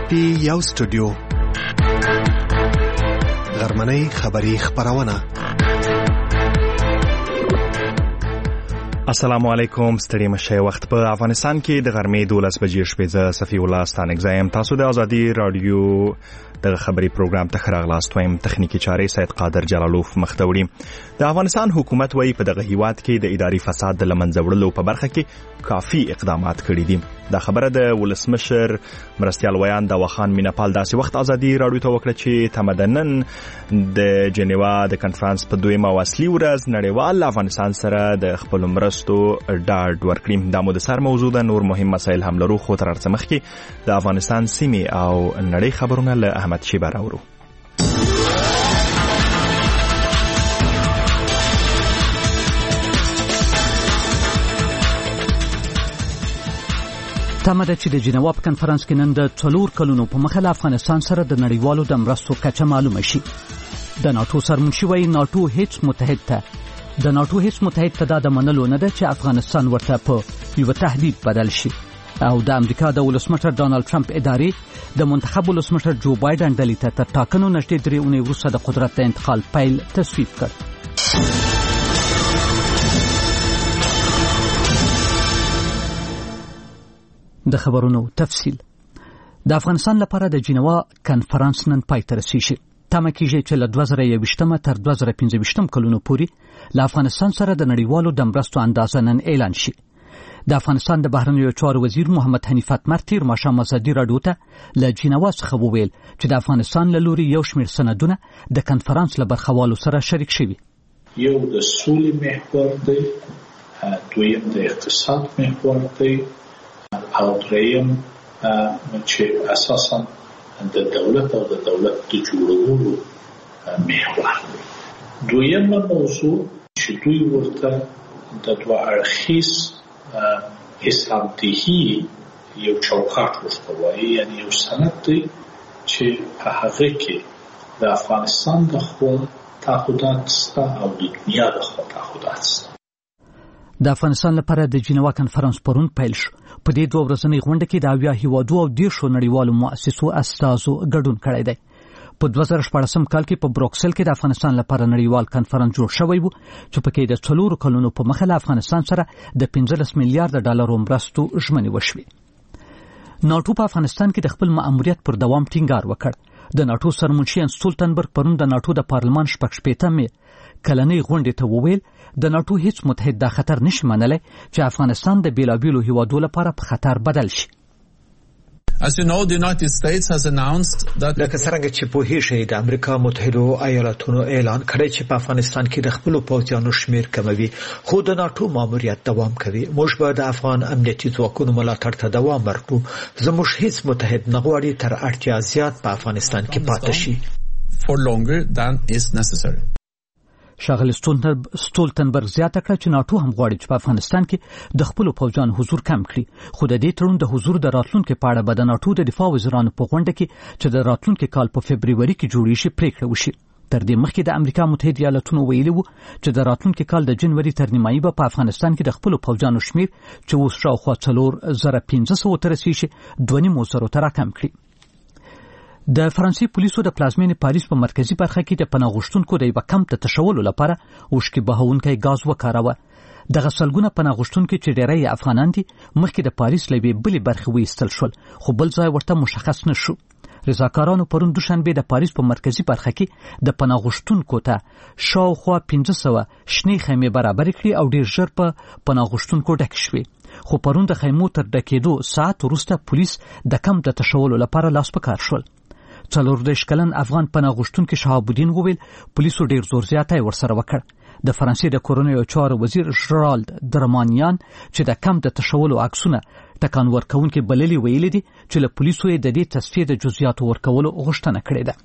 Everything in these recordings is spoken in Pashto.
پی یو سټوډیو غرمنۍ خبری خبرونه. السلام علیکم. ستړي مشه وخت په افغانستان کې د غرمې 12 بجې شپې. زه صفی الله ستانګزایم. تاسو د ازادي رادیو د خبري پروګرام ته خراغلاست وایم. تخنیکی چارې سید قادر جلالوف مختوړي. د افغانستان حکومت وايي په دغه هیواد کې د اداري فساد د لمنځه وړلو په برخه کې کافي اقدامات کړي دي. دا خبره د ولسمشر مرستیال ویان د وخان مینپال داسې وخت ازادي رادیو ته وکړه چې تمدنن د جنیوا د کنفرانس په دویمه اصلي ورځ نړیوال افغانستان سره د خپل مرستو ډاډ ورکړي. دا مو د سر موضوع ده. نور مهم مسایل هم لرو، خو تر څه مخکې د افغانستان سیمې او نړۍ خبرونه له احمد شیبه راوړو. تمه ده چې د جنیوا په کنفرانس کې نن د 4 کلونو په مخه له افغانستان سره د نړیوالو د مرستو کچه معلومه شي. د ناتو سرمنشي وايي ناتو هیڅ متحد ته دا د منلو نه ده چې افغانستان ورته په یو تهدید بدل شي. او د امریکا د ولسمشر ډانلډ ټرمپ ادارې د منتخب ولسمشر جو بایدن ډلې ته تر ټاکنو نږدې 3 اونۍ وروسته د قدرت د انتقال پیل تصویب کړ. د خبرونو تفصیل. د افغانستان لپاره د جنیوا کنفرانس نن پای ته رسیږي. تمه کیږي چې له 2021 تر 2025 کلونو پورې له افغانستان سره د نړیوالو د مرستو اندازه نن اعلان شي. د افغانستان د بهرنیو چارو وزیر محمد حنیف اتمر تیر ماښام ازادي رادیو ته له جنیوا څخه وویل چې د افغانستان له لوري یو شمېر سندونه د کنفرانس له برخوالو سره شریک شوي. یو د سولې محور دی، دویم د اقتصاد محور دی، او دریم چې اساسا د دولت او د دولت د جوړولو محور دی. دویمه موضوع چې دوی ورته د دوه اړخیز حسابدهي یو چوکاټ ورته وایي، یعنی یو سند دی چې په هغه کې د افغانستان د خوا تعهدات شته او د دنیا د خوا تعهدات شته. د افغانستان لپاره د جنیوا کنفرانس پرون پیل شو. په دې 2 ورځنۍ غونډه کې د 80 هیوادو او 10 نړیوالو مؤسسو استازو ګډون کړی دی. په 2014 کال کې په بروکسل کې د افغانستان لپاره نړیوال کنفرانس جوړ شوی و چې پکې د 4 کلونو په مخه له افغانستان سره د 15 میلیارډ ډالرو مرستو ژمنې وشوې. ناتو په افغانستان کې د خپل مأموریت پر دوام ټینګار وکړ. د ناتو سرمنشي سټولټنبرګ پرون د ناتو د پارلمان 14 کلنۍ غونډې ته وویل د ناتو هیڅ متحد دا خطر نشي منلی چې افغانستان د بیلابیلو هیوادو لپاره په خطر بدل شي. As you know, the United States has announced that لکه څنګه چې په هیڅ د امریکا متحده ایالاتونو اعلان کړی چې په افغانستان کې د خپل پوځیانو شمیر کموي، خو د ناتو ماموریت دوام کوي. موږ به د افغان امنیتي ځواکونو ملاتړ ته دوام ورکړو. زموږ هیڅ متحد نه غواړي تر اړتیا زیات په افغانستان کې پاتې شي for longer than is necessary. ښاغلي سټولټنبرګ زیاته کړه چې ناتو هم غواړي چې په افغانستان کې د خپل پوځیانو حضور کم کړي، خو د دې تړون د حضور د راتلونکو په اړه به د ناتو د دفاع وزیرانو په غونډه کې چې د راتلونکو کال په فبرवरी کې جوړې شي پریکړه وشي. تر دې مخکې د امریکا متحده ایالاتونو ویلي وو چې د راتلونکو کال د جنوري تر نیمایي به په افغانستان کې د خپل پوځیانو شمیر چې اوس شاوخوا 4500 ته رسیږي 2.5 ته راکم کړي. د فرانسې پولیسو د پلازمینې پاریس په مرکزی برخه کې د پناه غوښتونکو د یو کم ته تشولو لپاره اوښکې بهونکی غاز وکاراوه. دغه سلګونه پناه غوښتونکي چې ډېری افغانان دي مخکې د پاریس له یوې بلې برخې وایستل شول، خو بل ځای ورته مشخص نه شو. رضاکارانو پرون دوشنبه د پاریس په مرکزی برخه کې د پناه غوښتونکو ته شاوخوا 500 شنې خیمې برابر کړې او ډېر ژر په پناه غوښتونکو ډک شوې. خو پرون د خیمو تر ډکېدو ساعت وروسته پولیس د کم د تشولو لپاره لاس په کار شول. 14 کلن افغان پناه غوښتونکي شهاب الدین وویل پولیسو ډیر زور زیاتی ورسره وکړ. د فرانسې د کورونیو چارو وزیر ژرالد درمانیان چې د کم د تشولو عکسونه ټکان ورکوونکي بللي ویلي دي چې له پولیسو یې د دې تصفیې د جزئیاتو ورکولو غوښتنه کړې ده.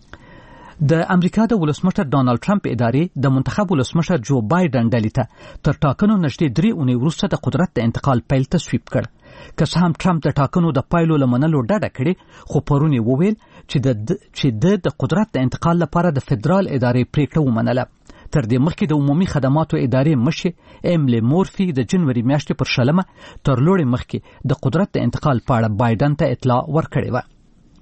د امریکا د ولسمشر ډانلډ ټرمپ ادارې د منتخب ولسمشر جو بایدن ډلې ته تر ټاکنو نږدې 3 اونۍ وروسته د قدرت د انتقال پیل تصویب کړ. که څه هم ټرمپ د ټاکنو د پایلو لمنلو ډډه کړې، خو پرون یې وویل چې د قدرت د انتقال لپاره د فدرال ادارې پریکړه ومنله. تر دې مخکې د عمومي خدماتو ادارې مشر ایملی مورفي د جنوري میاشتې پر 20 تر لوړې مخکې د قدرت د انتقال په اړه بایدن ته اطلاع ورکړې و.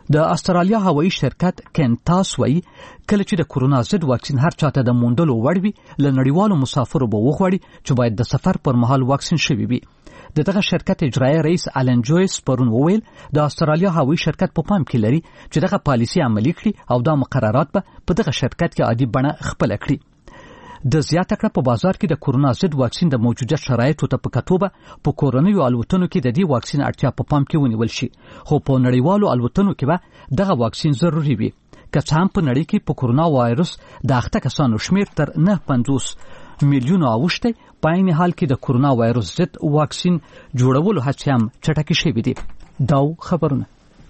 د استرالیا هوایي شرکت کینټاس وایي کله چې د کورونا ضد واکسین هر چاته د موندلو وړ وي له نړیوالو مسافرو به وغواړي چې باید د سفر پر مهال واکسین شوي وي. دغه شرکت اجرایي رئیس آلن جویس پرون وویل د استرالیا هوایي شرکت په پام کې لري چې دغه پالیسي عملي کړي او دا مقررات به په دغه شرکت کې عادي بڼه خپله کړي. د زیاته کړه په بازار کې د کورونا ضد واکسین د موجوده شرایطو ته په کتو به په کورنیو الوتنو کې د دې واکسین اړتیا په پام کې ونیول شي، خو په نړیوالو الوتنو کې به دغه واکسین ضروري وي. که څه هم په نړۍ کې په کورونا وایرس د اخته کسانو شمیر تر 950 میلیونو اوښتی، په عین حال کې د کورونا وایرس ضد واکسین جوړولو هڅې هم چټکې شوې دي. دا خبرونه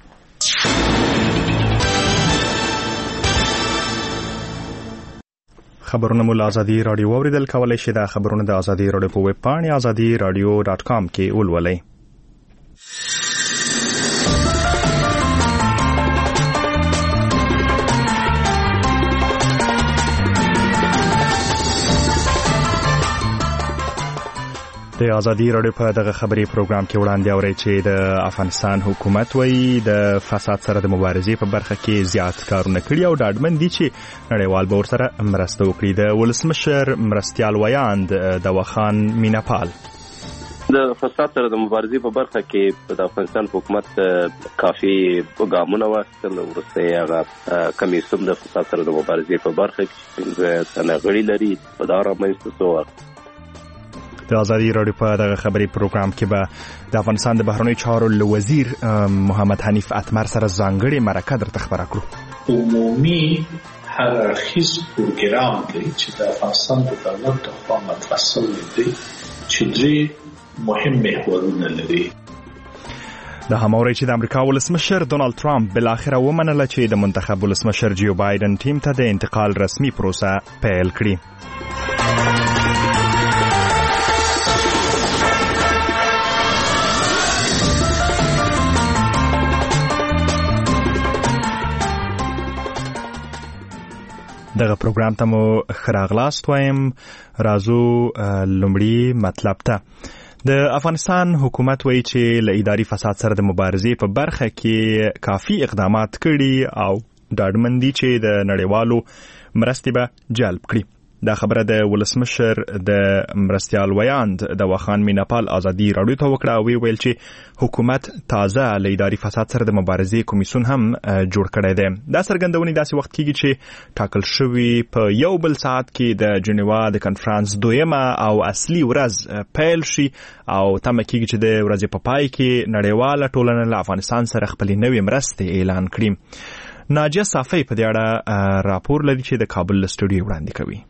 خبرونه مو له ازادي رادیو اوریدل کولای شي. دا خبرونه د ازادي رادیو په ویب پاڼه azadiradio.com کې ولولئ. د ازادي رادیو په دغه خبري پروګرام کې وړاندې اورئ چې د افغانستان حکومت وایي د فساد سره د مبارزې په برخه کې زیات کارونه کړي او ډاډمن دي چې نړیوال به ورسره مرسته وکړي. د ولسمشر مرستیال ویاند دوا خان میناپال د فساد سره د مبارزې په برخه کې د افغانستان حکومت کافي ګامونه واخیستل. وروسته هغه کمیسیون د فساد سره د مبارزې په برخه کې څنګه غړي لري په دا رامنځته شو. د ازادي رادیو په دغه خبري پروګرام کې به د افغانستان د بهرنیو چارو وزیر محمد حنیف اتمر سره ځانګړې مرکه درته خبره کړو. عمومي هر اړخیز پروګرام دی چې د افغانستان د دولت لخوا مطرح شوی دی چې درې مهم محورونه لري. د هماوري چې د امریکا ولسمشر ډونالد ترامپ بل اخره ومنله چې د منتخب ولسمشر جو بایدن ټیم ته د انتقال رسمي پروسه پیل کړي. دغه پروګرام ته مو خراغلاست وایم. راځو لومړی مطلب ته. د افغانستان حکومت وایي چې له اداري فساد سره د مبارزې په برخه کې کافي اقدامات کړي او ډاډمن دي چې د نړیوالو مرستې به جلب کړي. دا خبره د ولسمشر د مرستیال ویاند دوا خان میناپال ازادي رادیو ته وکړه او ویل چې حکومت تازه له اداري فساد سره د مبارزې کمیسیون هم جوړ کړی دی. دا څرګندونې داسې وخت کېږي چې ټاکل شوی په یو بل ساعت کې د جنیوا د کنفرانس دویمه او اصلي ورځ پیل شي او تمه کېږي چې د ورځې په پای کې نړیواله ټولنه له افغانستان سره خپلې نوې مرستې اعلان کړي. ناجیه صافی په دې اړه راپور لري چې د کابل له سټوډیو وړاندې کوي.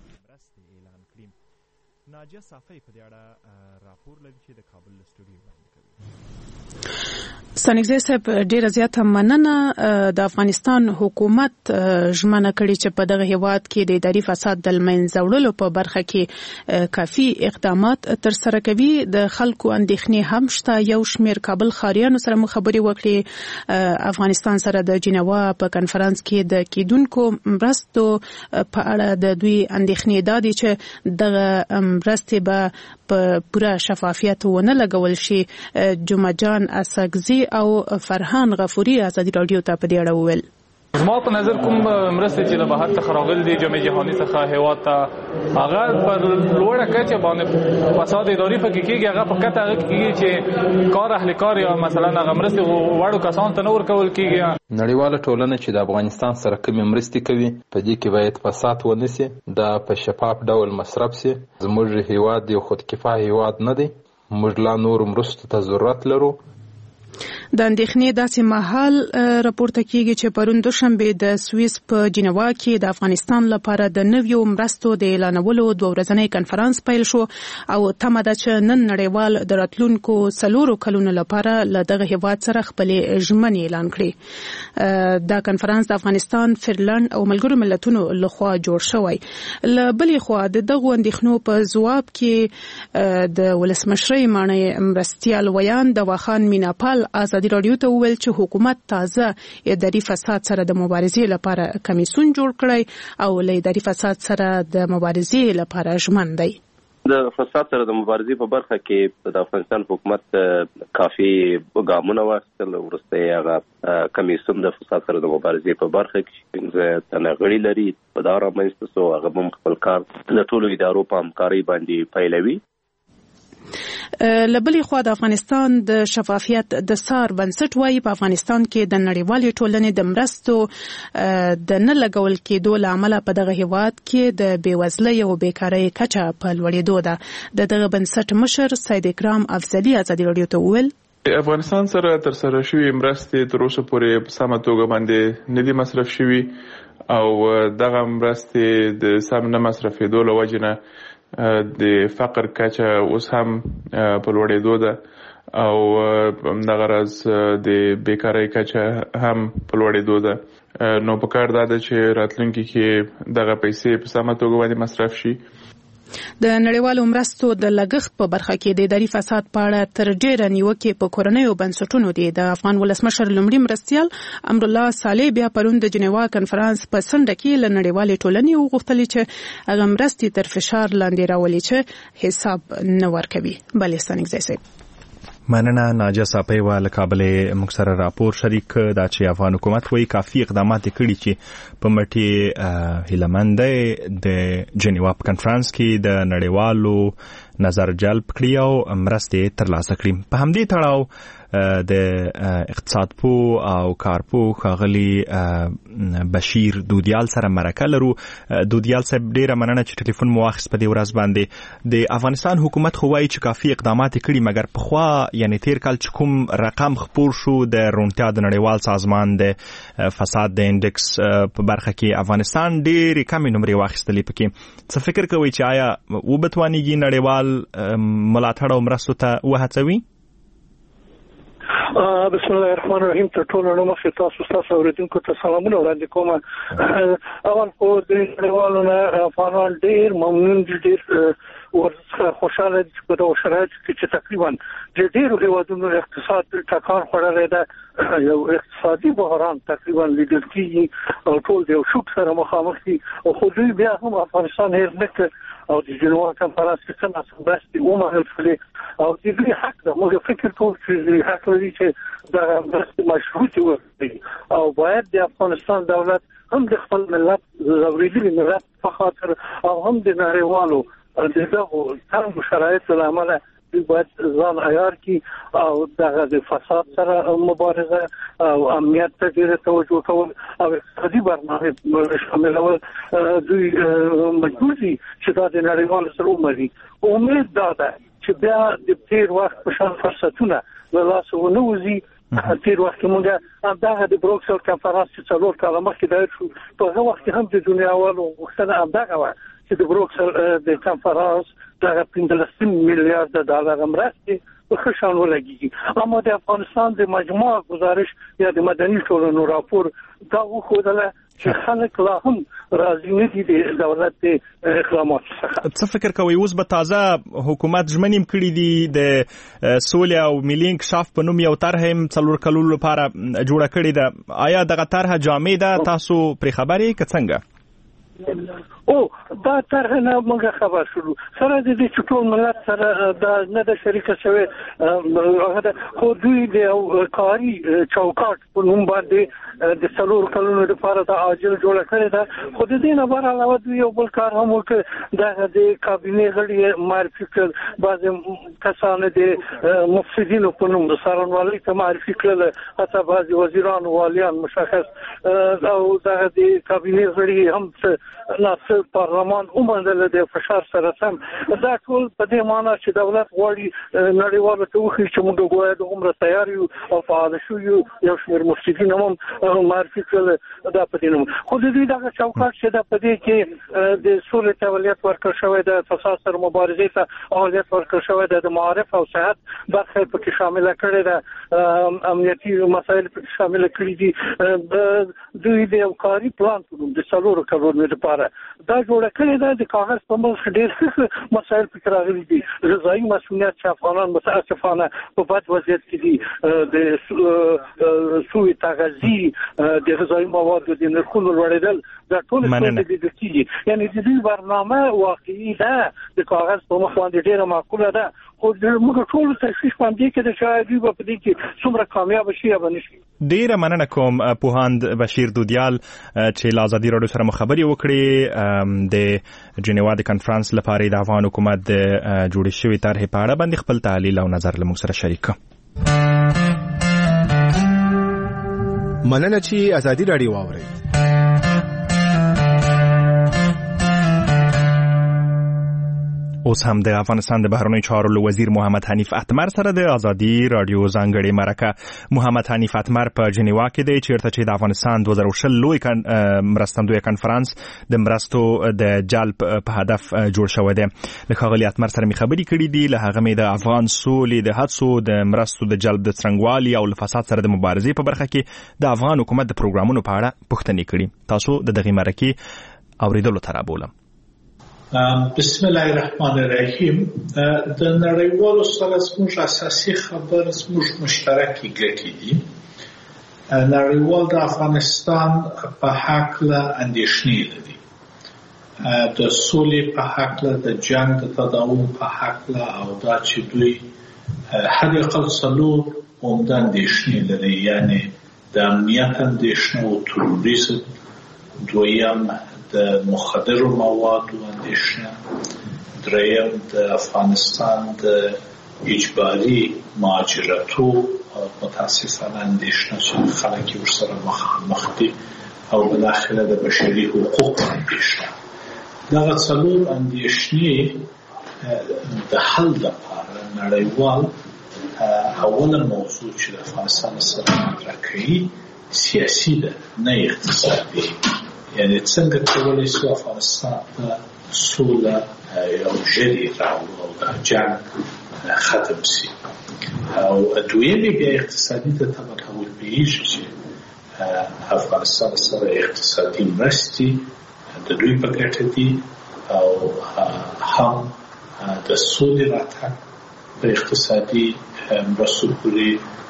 ناجیه صافی په دې اړه راپور لري چې د کابل له سټوډیو وړاندې کوي. سنګزی صاحب ډیره زیاته مننه. د افغانستان حکومت ژمنه کړې چې په دغه هیواد کې د اداري فساد د منځه وړلو په برخه کې کافي اقدامات ترسره کوي. د خلکو اندېښنې هم شته. یو شمېر کابل ښاریانو سره مو خبرې وکړې. افغانستان سره د جنیوا په کنفرانس کې د کېدونکو مرستو په اړه د دوی اندېښنې دا دي چې دغه مرستې به په پوره شفافیت ونه لګول شي. جمعه جان اسګزي او فرحان غفوري ازادي رادیو ته په دې اړه وویل. زما په نظر کوم مرستې چې له بهر څخه راغلي دي جامع جهاني څخه هیواد ته هغه پر لوړه کچه باندې فساد اداري پکې کېږي. هغه په کته هغه کېږي چې کار اهل کار یا مثلا هغه مرستې وړو کسان ته نه ورکول کېږي. نړیواله ټولنه چې د افغانستان سره کومې مرستې کوي په دې کې باید فساد ونه سي، دا په شفاف ډول مصرف سي. زموږ هیواد یو خودکفا هیواد نه دی. موږ لا نور مرستو ته ضرورت لرو. د اندېښنې داسې مهال راپورته کیږي چې پرون دوشنبه د سویس په جنیوا کې د افغانستان لپاره د نویو مرستو د اعلانولو دوه ورځنی کنفرانس پیل شو او تمه ده چې نن نړیوال د راتلونکو 4 کلونو لپاره له دغه هیواد سره خپلې ژمنې اعلان کړي. دا کنفرانس د افغانستان، فنلند او ملګرو ملتونو لخوا جوړ شوی. له بلې خوا د دغو اندېښنو په ځواب کې د ولسمشرۍ ماڼۍ مرستیال ویاند دوا خان میناپال ازادي رادیو ته وویل چې حکومت تازه اداري فساد سره د مبارزې لپاره کمیسیون جوړ کړی او له اداري فساد سره د مبارزې لپاره ژمن دی. د فساد سره د مبارزې په برخه کې د افغانستان حکومت کافي ګامونه واخیستل. وروسته هغه کمیسیون د فساد سره د مبارزې په برخه کې څنګه تنغړی لري په دا رامنځته سو هغه هم خپل کار د ټولو ادارو په همکارۍ باندې پیلوي. لبلی خوا د افغانستان د شفافیت د سار بنسټ وایي په افغانستان کې د نړیوالې ټولنې د مرستو د نه لګول کېدو له امله په دغه هیواد کې د بېوزلۍ او بیکارۍ کچه په لوړېدو ده. دغه بنسټ مشر سید اکرام افضلي ازادي راډیو ته وویل افغانستان سره ترسره شوی مرستې تر اوسه پورې په سمه توګه باندې نه دي مصرف شوي او دغه مرستې د سم نه مصرفېدو له وجې نه د فقر کچه اوس هم په لوړېدو ده او دغه راز د بیکارۍ کچه هم په لوړېدو ده. نو په کار دا ده چې راتلونکي کې دغه پیسې په سمه توګه باندې مصرف شي. د نړیوالو مرستو د لګښت په برخه کې د اداري فساد په اړه تر ډیره نیوکې په کورنیو بنسټونو دي. د افغان ولسمشر لومړي مرستیال امرالله صالح بیا پرون د جنیوا کنفرانس په څنډه کې له نړیوالې ټولنې وغوښتل چې هغه مرستې تر فشار لاندې راولي چې حساب نه ورکوي. بلستان اگزیسي مننه ناجه صاحب له کابل مکسر راپور شریک دا چې افغان حکومت وایي کافي اقدامات کړي چې په مټي هیلمنده د جنیوا کنفرانس کې د نړیوالو نظر جلب کړي او مرستې ترلاسه کړي. په همدې تړاو د اقتصاد پو او کارپو ښاغلي بشیر دودیال سره مرکه لرو. دودیال صاحب ډیره مننه چې ټلیفون مو واخیست په دې ورځ باندې. د افغانستان حکومت خو وایي چې کافي اقدامات کړي مګر پخوا یعنی تیر کال چې کوم رقم خپور شو د روڼتیا د نړیوال سازمان د فساد د انډکس په برخه کې افغانستان ډېرې کمې نمرې واخیستلې. پکې څه فکر کوئ چې آیا وبتوانیږي نړیوال ملاتړ او مرستو ته وهڅوي؟ بسم الله الرحمن الرحیم. تر ټولو نه مخکې تاسو اوریدونکو ته سلامونه وړاندې کوم. اول خو د نړیوالو نه افغانان ډېر ممنون دي، ډېر خوشاله دي په دغه شرایطو کې چې تقریبا د ډېرو هېوادونو اقتصاد ټکان خوړلی ده. یو اقتصادي بحران تقریبا لیدل کېږي او ټول د یو شوک سره مخامخ دي. خو دوی بیا هم افغانستان هېر نه کړ او د جنیوا کنفرانس کې څه مرستې ومنل شولې او د دوی حق ده. موږ فکر کوو چې دوی حق لري چې دغه مرستې مشروطې وکړي او باید د افغانستان دولت هم د خپل ملت ځورېدلي ملت په خاطر او هم د نړیوالو دغه تنګو شرایطو له امله دوی باید ځان عیار کړي او دغه د فساد سره مبارزه او امنیت ته ډېره توجه کول او اقتصادي برنامې شاملول دوی مجبور دي چې دا د نړیوالو سره ومري. امید دا ده چې بیا د تیر وخت په شان فرصتونه له لاسه ونه وځي. تیر وخت کې موږ دغه د بروکسل کنفرانس چې 4 کاله مخکې دایر شو په هغه وخت کې هم د دنیاوالو غوښتنه همدغه وه چې د بروکسل د کنفرانس دغه 15 میلیارد ډالر مرستې په ښه شان ولګېږي. اما د افغانستان د مجموعه گزارش یا د مدني ټولنو راپور دا وښودله چې خلک لا هم راضي نه دي د دولت د اقداماتو څخه. څه فکر کوئ اوس به تازه حکومت ژمنې کړي دي د سولې او ملي انکشاف په نوم یو طرح هم 4 کلونو لپاره جوړه کړې ده؟ آیا دغه طرح جامع ده؟ تاسو پرې خبر یې که څنګه؟ دا طرح نه موږ خبر شولو سره د دې چې ټول ملت سره دا نه د شریکه شوی خو دوی د کاري چوکاټ په نوم باندې د 4 کلونو لپاره د عاجل جوړه کړې ده. خو د دې نه بهر علاوه دوی یو بل کار هم وکړ، د کابینې غړي معرفي کړل، بعضې کسان د مفسدینو په نوم د څارنوالۍ ته معرفي کړل، حتی بعضې وزیران والیان مشخص او دغه د کابینې غړي هم ناصر پارلمان ومنل د فشار سره سم. دا ټول په دې معنی چې دولت غواړي نړیوالو ته وښيي چې موږ باید عمره تیار یو او فعال شو. یو شمېر مفسدین هم معرفي کړل دا په دې نوم. خو د دوی دغه چوکاټ چې دا په دې کې د سولې ته اولویت ورکړل شوی ده، فساد سره مبارزې ته اولویت ورکړل شوی ده، د معارف او صحت برخه پکې شامله کړې ده، امنیتي مسایل پکې شامله کړي دي. دوی د یو کاري پلان په نوم د 4 کلونو لپاره دا جوړه کړې ده د کاغذ په مخ ډېر مسایل پکې راغلي دي غذایي مسؤلیت چې افغانان متاسفانه په بد وضعیت کې دي د سوء تغذیه د غذایي موادو د نرخونو لوړېدل دا ټول څه دي کیږي یعنی د دې برنامه واقعي ده د کاغذ په مخ باندې ډېره معقوله ده خو موږ ټول تشویش باندې کې د شاهدي په دې کې څومره کامیاب شي یا بنشي ډیره مننه کوم پوهاند بشیر دودیال چې له ازادي راډیو سره خبرې وکړې د جنیوا د کانفرنس لپاره د افغان حکومت د جوړې شوې طرحې په اړه باندې خپل تحلیل او نظر له موږ سره شریک کړ. مننه چې ازادي راډیو واورئ. اوس هم د افغانستان د بهرنیو چارو وزیر محمد حنیف اتمر سره د ازادي راډیو ځانګړې مرکه. محمد حنیف اتمر په جنیوا کې دی چیرته چې د افغانستان 2020 لوی مرستندوی کانفرنس د مرستو د جلب په هدف جوړ شوی دی. له ښاغلي اتمر سره می خبرې کړې دي له هغه می د افغان سولې د هڅو د مرستو د جلب د څرنګوالي او له فساد سره د مبارزې په برخه کې د افغان حکومت د پروګرامونو په اړه پوښتنې کړې. تاسو د دغه مرکې اوریدلو ته رابولم. بسم الله الرحمن الرحیم. د نړیوالو سره زموږ اساسي خبر زموږ مشترکې ګټې دي. نړیوال د افغانستان په حق له اندېښنې لري، د سولې په حق له، د جنگ د تداوم په حق له، او دا چې دوی حد اقل 4 عمده اندېښنې لري، یعنی د امنیت اندېښنه او تروریزم، دویم د مخدرو موادو اندېښنه، دریم د افغانستان د اجباري مهاجرتو متاسفانه اندېښنه چې خلک یې ورسره مخ دي، او بالاخره د بشري حقوقو اندېښنه. دغه 4 اندېښنې د حل لپاره نړیوال اوله موضوع چې د افغانستان سره مطرح کوي سیاسي ده نه اقتصادي. یعنی څنګه کولای شو افغانستان ته سوله او ژغوري او د جنگ ختم شي. او دویمه بیا اقتصادي د تمرکز پیږي چې افغانستان سره اقتصادي مرستې د دوی په ګټه دي او هم د سولې راتګ په اقتصادي مرستو پورې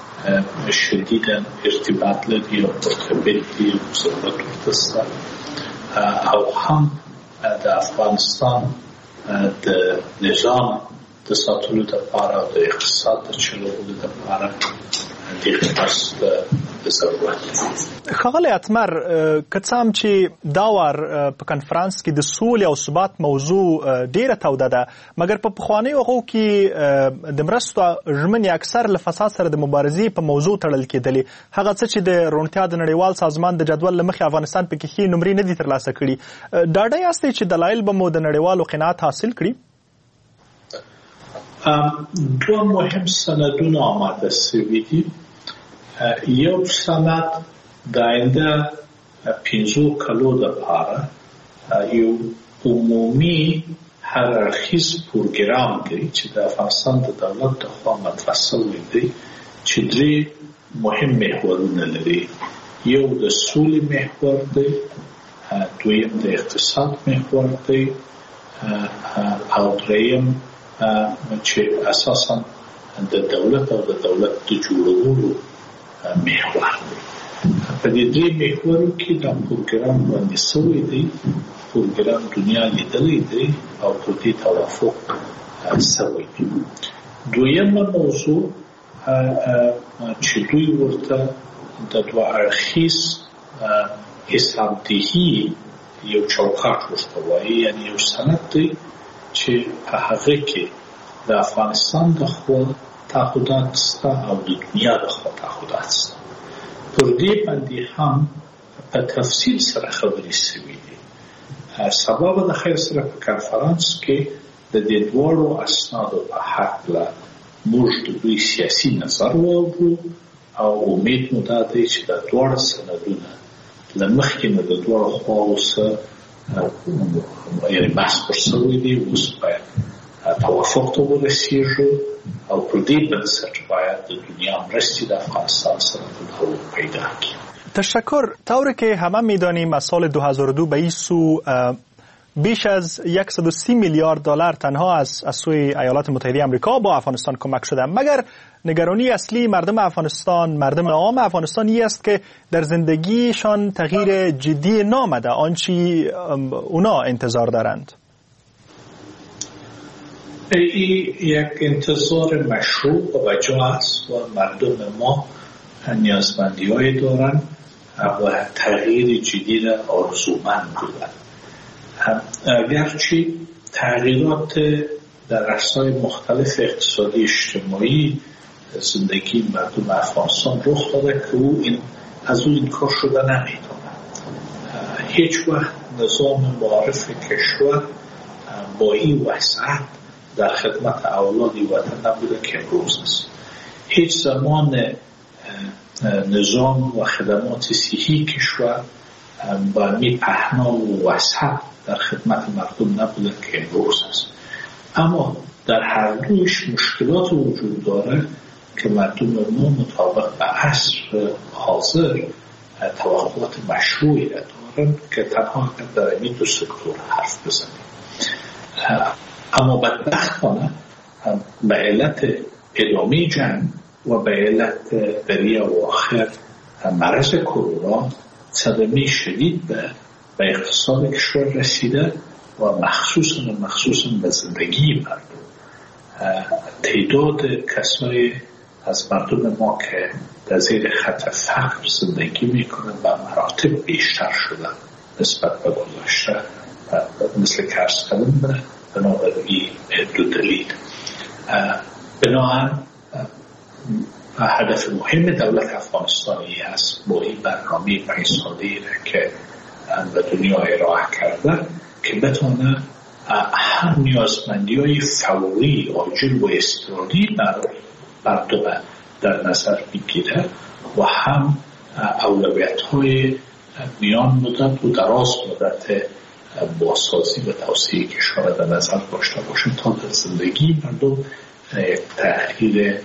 شدیداً ارتباط لري او مرتبط دي او ضرورت ورته او هم د افغانستان د نظام د ساتلو لپاره او د اقتصاد د چلولو لپاره دغه مرستې د ضرورت. ښاغلی اتمر کڅام چې دا وار په کانفرنس کې د سولې او ثبات موضوع ډیره توده ده، مګر په پخوانیو هغو کې د مرستو ژمنې اکثر له فساد سره د مبارزې په موضوع تړل کېدلې. هغه څه چې د روڼتیا د نړیوال سازمان د جدول له مخې افغانستان پکې ښې نمرې نه دي ترلاسه کړي. ډاډه یاستئ چې دلایل به مو د نړیوالو قناعت حاصل کړي؟ دوه مهم سندونه آماده شوي دي. یو سند د آینده 15 کلو لپاره یو عمومي هر اړخیز پروګرام دی چې د افغانستان د دولت لخوا مطرح شوی دی چې 3 مهم محورونه لري. یو د سولې محور دی، دویم د اقتصاد محور دی، او دریم چې اساسا د دولت او د دولت د جوړولو محور دی. په دې 3 محورو کې دا پروګرام باندې شوی دی. پروګرام دنیا لیدلی دی او په دې توافق شوی دی. دویمه موضوع چې دوی ورته د 2 اړخیز حسابدهي یو چوکاټ ورته وایي، یعنی یو سند دی چې په هغه کې د افغانستان د خوا تعهدات شته او د دنیا د خوا تعهدات شته. پر دې باندې هم په تفصیل سره خبرې شوې دي. سبا به د خیر سره په کانفرنس کې د دې دواړو اسنادو په هکله موږ د دوی سیاسي نظر واورو او امید مو دا دی چې دا دواړه سندونه له مخکې نه د دواړو خواو سره یعنې بحث پر شوی دی، اوس باید توافق ته ورسېږو او پر دې بنسټ باید د دنیا مرستې د افغانستان سره تداوم پیدا کړي. تشکر. طوری که همه میدانیم از سال 2002 به این سو بیش از 130 میلیارد دلار تنها از سوی ایالات متحده آمریکا با افغانستان کمک شده. مگر نگرانی اصلی مردم افغانستان، مردم عام افغانستان است که در زندگیشان تغییر جدی نامده آنچه اونا انتظار دارند؟ این یک انتظار مشروع و جا است و مردم ما نیازمندی‌هایی دارند و تغییر جدی را آرزومند بودند. اگرچه تغییرات در عرصه‌های مختلف اقتصادی اجتماعی زندگی مردم افغانستان رخ داده که از او انکار شده نمی‌تواند. هیچ وقت نظام معارف کشور با این وسعت در خدمت اولاد وطن نبوده که امروز است. هیچ زمان نظام و خدمات صحی کشور با می پهنا و وسعت در خدمت مردم نبوده که امروز است. اما در هر دویش مشکلات وجود داره که مردم ما مطابق به عصر حاضر توقعات مشروعی را دارن که تنها در این دو سکتور حرف بزنیم. اما بدبختانه به علت ادامه جنگ و به علت بری اواخر مرض کرونا صدمه شدید به اقتصاد کشور رسیده و مخصوصا به زندگی مردم. تعداد کسای از مردم ما که در زیر خط فقر زندگی میکنن به مراتب بیشتر شده نسبت به گذشته، مثل که عرض کردم بنابراین دو دلیل. بنابراین هدف مهم دولت افغانستانی است با این برنامه 5 ساله‌ای که به دنیا ارائه کرده که بتونه هم نیازمندی‌های فوری عاجل و اضطراری مردم در نظر بگیره و هم اولویت‌های میان مدت و دراز مدت بازسازی و توسعه کشور در نظر داشته باشه تا در زندگی مردم یک تغییر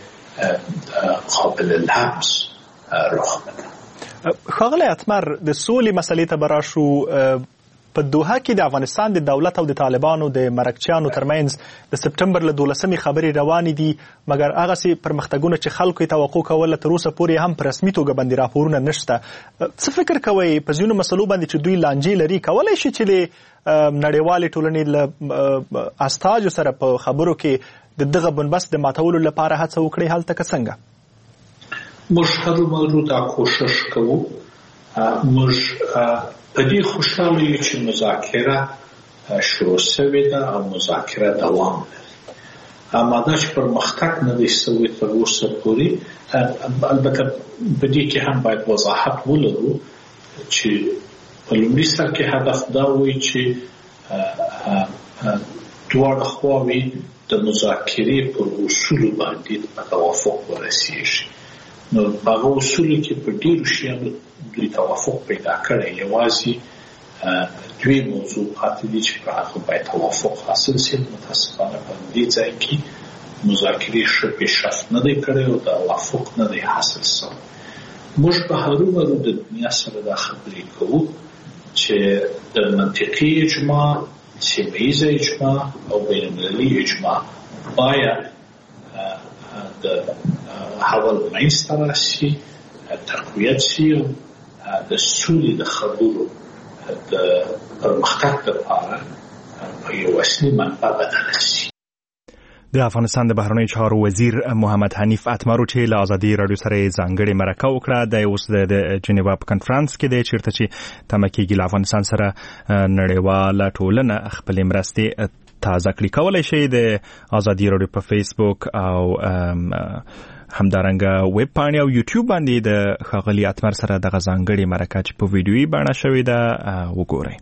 قابل لمس رخ بده. ښاغلی اتمر، د سولې مسلې ته به راشو. په دوحه کې د افغانستان د دولت او د طالبانو د مرکچیانو ترمنځ د سپټمبر له 12مې خبرې روانې دي، مګر هغسې پرمختګونه چې خلکو یې توقع کوله تر اوسه پورې هم په رسمي توګه باندې راپورونه نشته. څه فکر کوئ په ځینو مسلو باندې چې دوی لانجې لري کولی شي چې د نړیوالې ټولنې له استازو سره په خبرو کې د دغه بنبست د ماتولو لپاره هڅه وکړي؟ هلته که څنګه؟ موږ هرومرو دا کوشش کوو. موږ په دې خوشحاله یو چې مذاکره شروع شوې ده او مذاکره دوام لري. اما دا چې پرمختګ نه دی شوی تر اوسه پورې، البته په دې کې هم باید وضاحت ولرو چې په لومړي سر کې هدف دا وي چې دواړه خواوې د مذاکرې پر اصولو باندې په توافق ورسېږي. نو هغه اصولو کې په ډېرو شیانو دوی توافق پیدا کړی، یوازې دوی موضوع پاتې دي چې په هغه باید توافق حاصل شي. متاسفانه په دې ځای کې مذاکرې ښه پیشرفت نه دی کړی او توافق نه دی حاصل شوی. موږ په هرومرو د دنیا سره دا خبرې کوو چې د منطقي اجماع، سیمه‌ییزه اجماع او بین‌المللي اجماع باید د حول منځته راشي، تقویت شي او د سولې د خبرو د پرمختګ لپاره په یو اصلي منبع بدله شي. د افغانستان د بهرنیو چارو وزیر محمد حنیف اتمر چې له ازادي رادیو سره ځانګړې مرکه وکړه د اوس د جنیوا په کنفرانس کې دی چیرته چې تمه کېږي له افغانستان سره نړیواله ټولنه خپلې مرستې تازه کړي. کولی شي د ازادي رادیو په فیسبوک او همدارنګه ویب پاڼې او یوټیوب باندې د ښاغلي اتمر سره دغه ځانګړې مرکه چې په ویډیویي بڼه شوې ده وګورئ.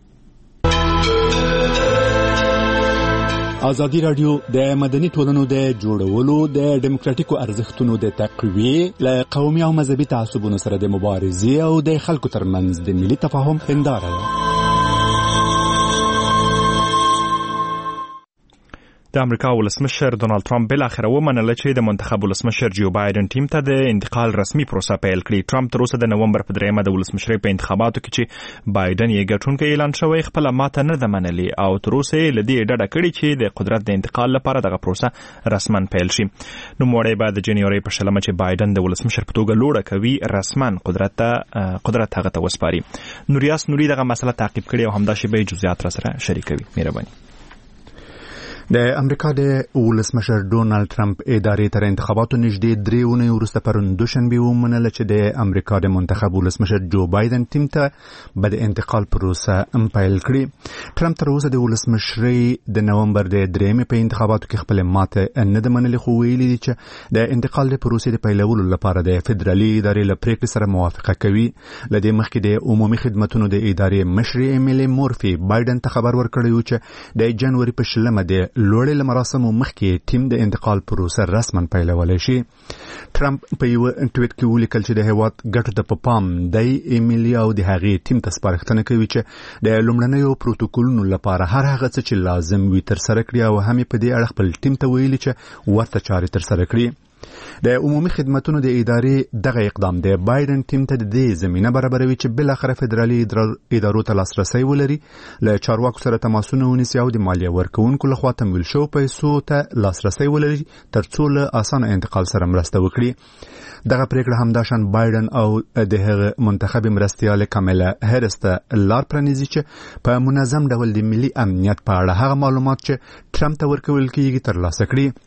ازادي رادیو د مدني ټولنو د جوړولو، د ډیموکراټیکو ارزښتونو د تقویې، له قومي او مذهبي تعصبونو سره د مبارزې او د خلکو ترمنځ د ملي تفاهم هنداره ده. د امریکا ولسمشر ډونالد ټرمپ بل اخر ومنله چې د منتخب ولسمشر جو بایدن ټیم ته د انتقال رسمي پروسه پیل کړي. ټرمپ تر اوسه د نومبر په 3 د ولسمشرۍ په انتخاباتو کې چې بایدن یې ګټونکی اعلان شوی خپل ماته نه ده منلې او تر اوسه لدی ډډه کړې چې د قدرت د انتقال لپاره دغه پروسه رسما پیل شي. نو موړی بعد د جنوري په شلمه چې بایدن د ولسمشر په توګه لوړه کوي رسما قدرت هغه ته وسپاري. نوریاس نوري دغه مسله تعقیب کړي او همدا شی به جزئیات را سره شریکوي. مهرباني. د امریکا د ولسمشر ډونالد ټرمپ ادارې تر انتخاباتو نږدې 3 اونۍ وروسته پرون دوشنبه ومنله چې د امریکا د منتخب ولسمشر جو بایدن ټیم ته به د انتقال پروسه پیل کړي. ټرمپ تر اوسه د ولسمشرۍ د نومبر د 3 په انتخاباتو کې خپل ماته نه ده منلې، خو ویلي دي چې د انتقال د پروسې د پیلولو لپاره د فدرالي ادارې له پریکړې سره موافقه کوي. لدې مخکې د عمومي خدماتو د ادارې مشر ایمیلی مورفي بایدن ته خبر ورکړی و چې د جنوري په شلمه د لوړې لمراسمو مخکې ټیم د انتقال پروسه رسما پیلولی شي. ټرمپ په یو ټویټ کې ولیکل چې د هیواد ګټو ته په پام دی ایمیلی او د هغې ټیم ته سپارښتنه کوي چې د لومړنیو پروتوکولونو لپاره هر هغه څه چې لازم وي ترسره کړي او هم په دې اړه خپل ټیم ته ویلي چې ورته چارې ترسره کړي. د عمومي خدماتو د ادارې دغه اقدام د بایدن ټیم ته د دې زمينه برابروي چې بل اخر فدرالي ادارو ته لاسرسي ولري، له چارواکو سره تماسونه ونیسي او د مالیه ورکوونکو لخوا تمویل شو پیسو ته لاسرسي ولري ترڅو له اسانه انتقال سره مرسته وکړي. دغه پریکړه همداشان بایدن او د هغه منتخب مرستیال کاملا هریس ته لار پرانیزي چې په منظم ډول د ملي امنیت په اړه هغه معلومات چې ټرمپ ته ورکول کیږي ترلاسه کړي.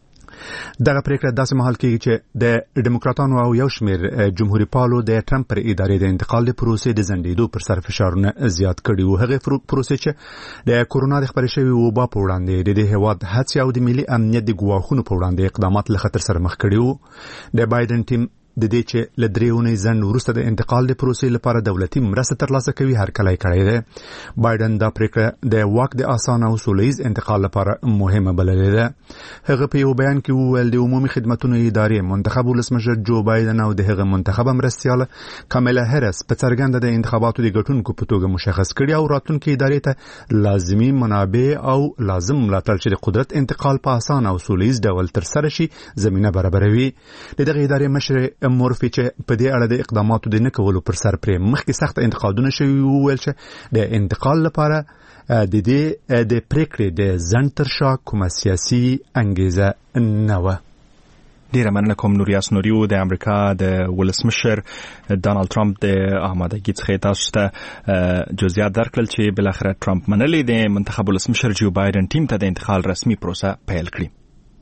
دغه پریکړه داسې مهال کېږي چې د ډیموکراتانو او یو شمېر جمهوریت پالو د ټرمپ پر ادارې د انتقال د پروسې د ځنډېدو پر سر فشارونه زیات کړي وو. هغه پروسې چې د کورونا د خپرې شوې وبا په وړاندې د هیواد هڅې او د ملي امنیت د ګواښونو په وړاندې اقدامات له خطر سره مخ کړي وو. د بایدن ټیم د دې چې له 3 اونۍ ځنډ وروسته د انتقال د پروسې لپاره دولتي مرسته ترلاسه کوي هرکلی کړی دی. بایدن دا پریکړه د واک د اسانه او سولیز انتقال لپاره مهمه بللې ده. هغه په یو بیان کې وویل د عمومي خدماتو ادارې منتخب ولسمشر جو بایدن او د هغه منتخب مرستیال کاملا هریس په څرګنده د انتخاباتو د ګټونکو په توګه مشخص کړي او راتلونکي ادارې ته لازمي منابع او لازم ملاتړ چې د قدرت انتقال په اسانه او سولیز ډول ترسره شي زمينه برابروي. دغه ادارې مشر مورفي چې په دې اړه د اقداماتو د نه کولو پر سر پرې مخکې سخت انتقادونه شوي وویل چې د انتقال لپاره د دې د پریکړې د ځنډ تر شا کومه سیاسي انګیزه نه وه. ډیره مننه کوم نوریاس نوریو د امریکا د ولسمشر ډونالد ټرمپ د آمادګۍ څخه تاسو ته جزئیات درکړل چې بل اخر ټرمپ منلې د منتخب ولسمشر جو بایدن ټیم ته د انتقال رسمي پروسه پیل کړي.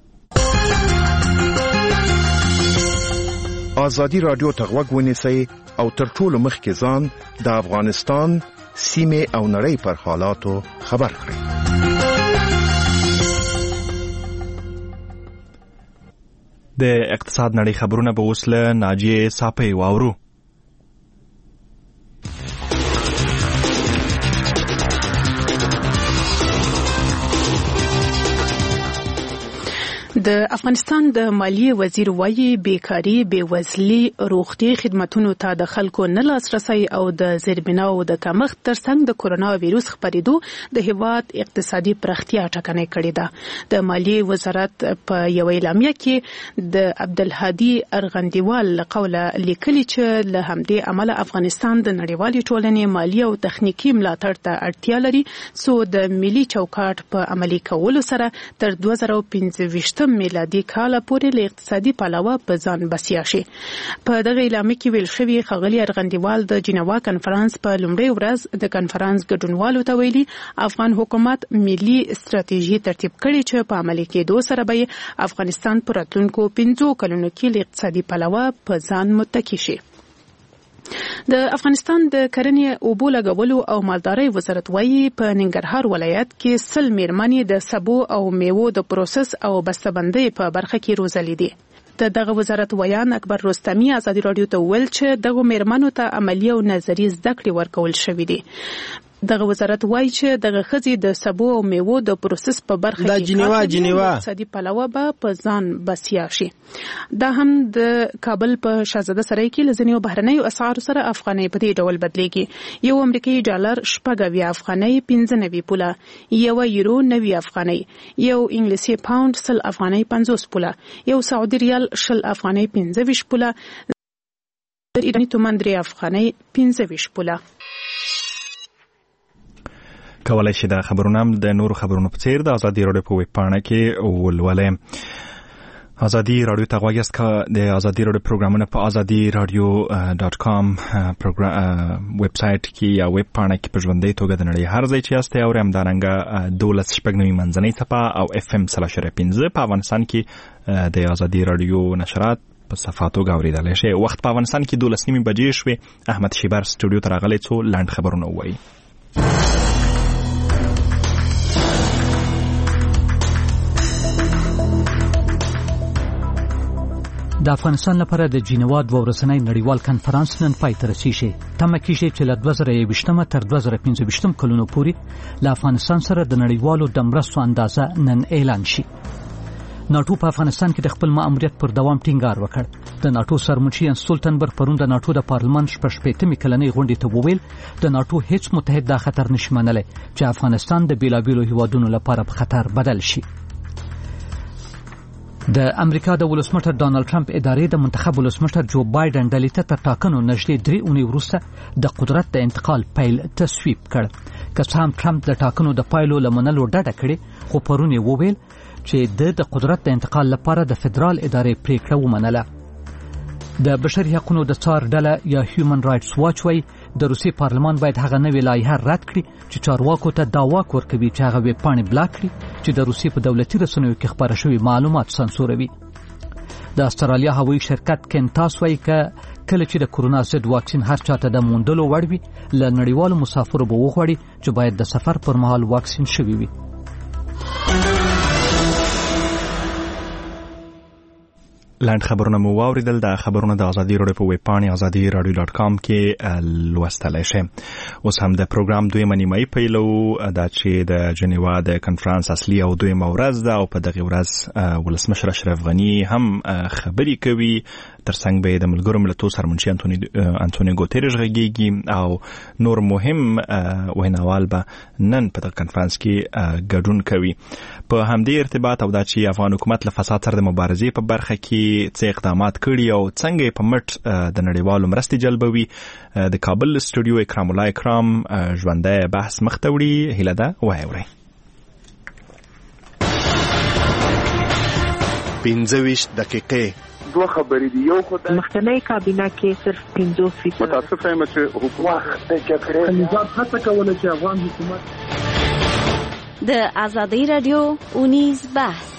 آزادی رادیو ته غوږ ونیسئ او تر ټولو مخکې ځان د افغانستان سیمې او نړۍ پر حالاتو خبر کړئ. د اقتصاد نړۍ خبرونه به اوس له ناجیې صافۍ واورو. د افغانستان د مالیې وزیر وایي بیکاری، بیوزلي، روغتي خدماتو ته د خلکو نه لاسرسي او د زیربناو د کمښت ترڅنګ د کورونا وایروس خپرېدو د هیواد اقتصادي پراختیا ټکنۍ کړې ده. د مالیې وزارت په یو اعلامیه کې د عبدالهادي ارغندیوال له قوله لیکلي چې له همدې امله افغانستان د نړیوالې ټولنې مالی او تخنیکی ملاتړ ته اړتیا لري څو د ملي چوکاټ په عملي کولو سره تر 2025 میلادي کال پورې له اقتصادي پلوه په ځان بسیا شي. په دغه اعلامیه کې ویل شوی ښاغلي ارغندیوال د جنیوا کنفرانس په لومړۍ ورځ د کنفرانس ګډونوالو ته ویلي افغان حکومت ملي ستراتیژي ترتیب کړي چې په عملي کېدو سره به افغانستان په راتلونکو 5 کلونو کې له اقتصادي پلوه په ځان متکی شي. د افغانستان د کرنې اوبو لګولو او مالدارۍ وزارت وایي په ننګرهار ولایت کې 100 میرمنې د سبو او میوو د پروسس او بسته‌بندۍ په برخه کې روزلې دي. دغه وزارت ویان اکبر رستمی ازادي رادیو ته ویل چې دغه میرمنو ته عملی او نظری زده کړې ورکول شوې دي. دغه وزارت وایي چې دغه ښځې د سبو او میوو د پروسس په برخه کې جنیوا اقتصادي پلوه به په ځان بسیا شي. دا هم د کابل په شاهزاده سرای کې لزنیو بهرنیو اسعارو سره افغانۍ په دې ډول بدلېږي. یو امریکایي ډالر 90 افغانۍ 95 پوله، یو یورو 90 افغانۍ، یو انګلیسي پاوند 100 افغانۍ 50 پوله، یو سعودي ریال 20 افغانۍ 25 پوله، ایرانی تومان 3 افغانۍ 25 پوله. کولای شي دا خبرونه هم د نورو خبرونو په څیر د ازادي راډیو په ویب پاڼه کې ولولئ. ازادي راډیو ته غواړئ چې د ازادي راډیو پروګرامونه په azadiradio.com ویب سټ کې یا ویب پاڼه کې په ژوندۍ توګه د نړۍ هر ځای چې یاست او همدارنګه 12 منځنۍ څپه او FM 3.5 په افغانستان کې د ازادي راډیو نشرات په صفحاتو غوړیدل شي. وخت په افغانستان کې 12 بجې شوې. احمد شیبر سټوډیو ته راغلی څو لاند خبرونه وایي. د افغانستان لپاره د جنیوا 2 ورځنی نړیوال کنفرانس نن پای ته رسیږي. تمه کیږي چې له 2021 تر 2025 کلونو پورې له افغانستان سره د نړیوالو د مرستو اندازه نن اعلان شي. ناټو په افغانستان کې د خپل مأموریت پر دوام ټینګار وکړ. د ناټو سرمنشي سټولټنبرګ پرون د ناټو د پارلمان 18 کلنې غونډې ته وویل د ناټو هیڅ متحد دا خطر نشي منلی چې افغانستان د بیلابیلو هیوادونو لپاره په خطر بدل شي. د امریکا د ولسمشر ډانلډ ټرمپ ادارې د منتخب ولسمشر جو بایدن ډلې ته تر ټاکنو نږدې 3 اونۍ وروسته د قدرت د انتقال پیل تصویب کړ. که څه هم ټرمپ د ټاکنو د پایلو لمنلو ډډه کړې، خو پرون یې وویل چې د قدرت د انتقال لپاره د فدرال ادارې پریکړه ومنله. د بشري حقوقو د څار ډله یا هیومن رائټس واچ وايي د روسي پارلمان باید هغه نوې لایحه رد کړي چې چارواکو ته دا واک ورکوي چې هغه ویب پاڼې بلاک کړي چې د روسي په دولتي رسنیو کې خپاره شوي معلومات سانسوروي. د استرالیا هوایي شرکت کینټاس وايي کله چې د کورونا ضد واکسین هر چاته د موندلو وړ وي له نړیوالو مسافرو به وغواړي چې باید د سفر پر مهال واکسین شوي وي. لاند خبرونه مو واوریدل. د خبرونه د ازادي راډیو په ویب پاڼه azadiradio.com کې لوستلای شئ. اوس هم د پروګرام دویمه نیمایي پیلو دا چې د جنیوا د کنفرانس اصلي او دویمه ورځ ده او په دغه ورځ ولسمشر اشرف غني هم خبري کوي. ترڅنګ به د ملګرو ملتونو سرمنشي انټونیو ګوتریش غږیږي او نور مهم ویناوال به نن په دغه کنفرانس کې ګډون کوي. په همدې ارتباط او دا چې افغان حکومت له فساد سره د مبارزې په برخه کې څه اقدامات کړي او څنګه په مټ د نړیوالو مرستې جلبوي، د کابل سټوډیو اکرام الله اکرام ژوندۍ بحث مختوړي هیله ده وایوري. 15 دقیقې دوه خبرې دي. یو خدای مخکنی کابینه کې صرف 50% متاسف یم چې حکومت د جګړې نظام هڅه کوله چې افغان حکومت د ازادي رادیو اونیز بحث.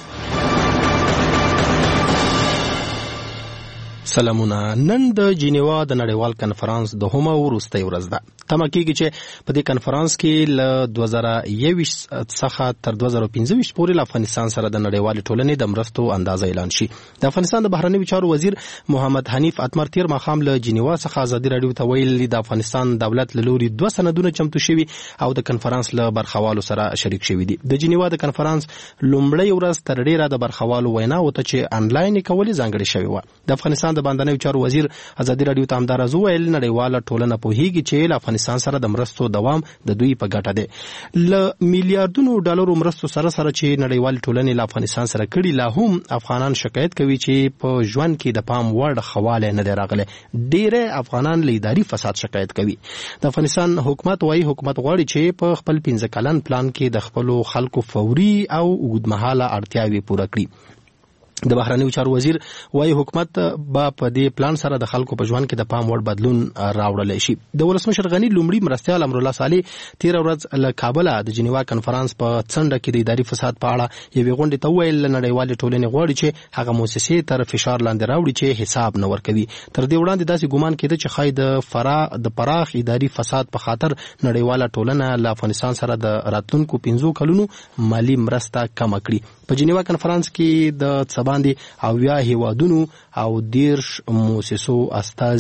سلامونه. نن د جنیوا د نړیوال کنفرانس د همه وروستۍ ورځ ده. تمه کېږي چې په دې کنفرانس کې له 2021 څخه تر 2025 پورې له افغانستان سره د نړیوال ټولنې د مرستو اندازه اعلان شي. د افغانستان د بهرنیو چارو وزیر محمد حنیف اتمر تیر ماښام له جنیوا څخه ازادي راډیو ته ویلي د افغانستان دولت له لوري 2 سندونه چمتو شوي او د کنفرانس له برخوالو سره شریک شوي دي. د جنیوا د کنفرانس لومړۍ ورځ تر ډیره د برخوالو ویناو ته چې انلاین کول ځانګړي شوی و. د افغانستان د بهرنیو چارو وزیر ازادي راډیو ته همدارز ویل نړیواله ټولنه پوهیږي چې له افغانستان سره د مرستو دوام د دوی په ګټه دی. له میلیارډونو ډالرو مرستو سره چې نړیوال ټولنې له افغانستان سره کړي، لا هم افغانان شکایت کوي چې په ژوند کې د پام وړ خواله نه دی راغلی. ډېر افغانان له اداري فساد شکایت کوي. د افغانستان حکومت وايي حکومت غواړي چې په خپل 15 کلن پلان کې د خپل خلکو فوري او اوږدمهاله اړتیاوې پوره کړي. د بهرنیو چارو وزیر وايي حکومت به په دې پلان سره د خلکو په ژوند کې د پام وړ بدلون راوړلی شي. د ولسمشر غني لومړي مرستیال امرالله صالح تیر ورځ له کابل د جنیوا کنفرانس په څنډه کې د اداري فساد په اړه یوې غونډې ته وویل نړیوالې ټولنې غواړي چې هغه مؤسسې تر فشار لاندې راوړي چې حساب نه ورکوي. تر دې وړاندې داسې ګمان کېده چې ښایي د پراخ اداري فساد په خاطر نړیواله ټولنه له افغانستان سره د راتلونکو 15 کلونو مالی مرسته کمه کړي. په جنیوا کنفرانس کې د باندې او یا هیوادونو او 10 مؤسسو استازي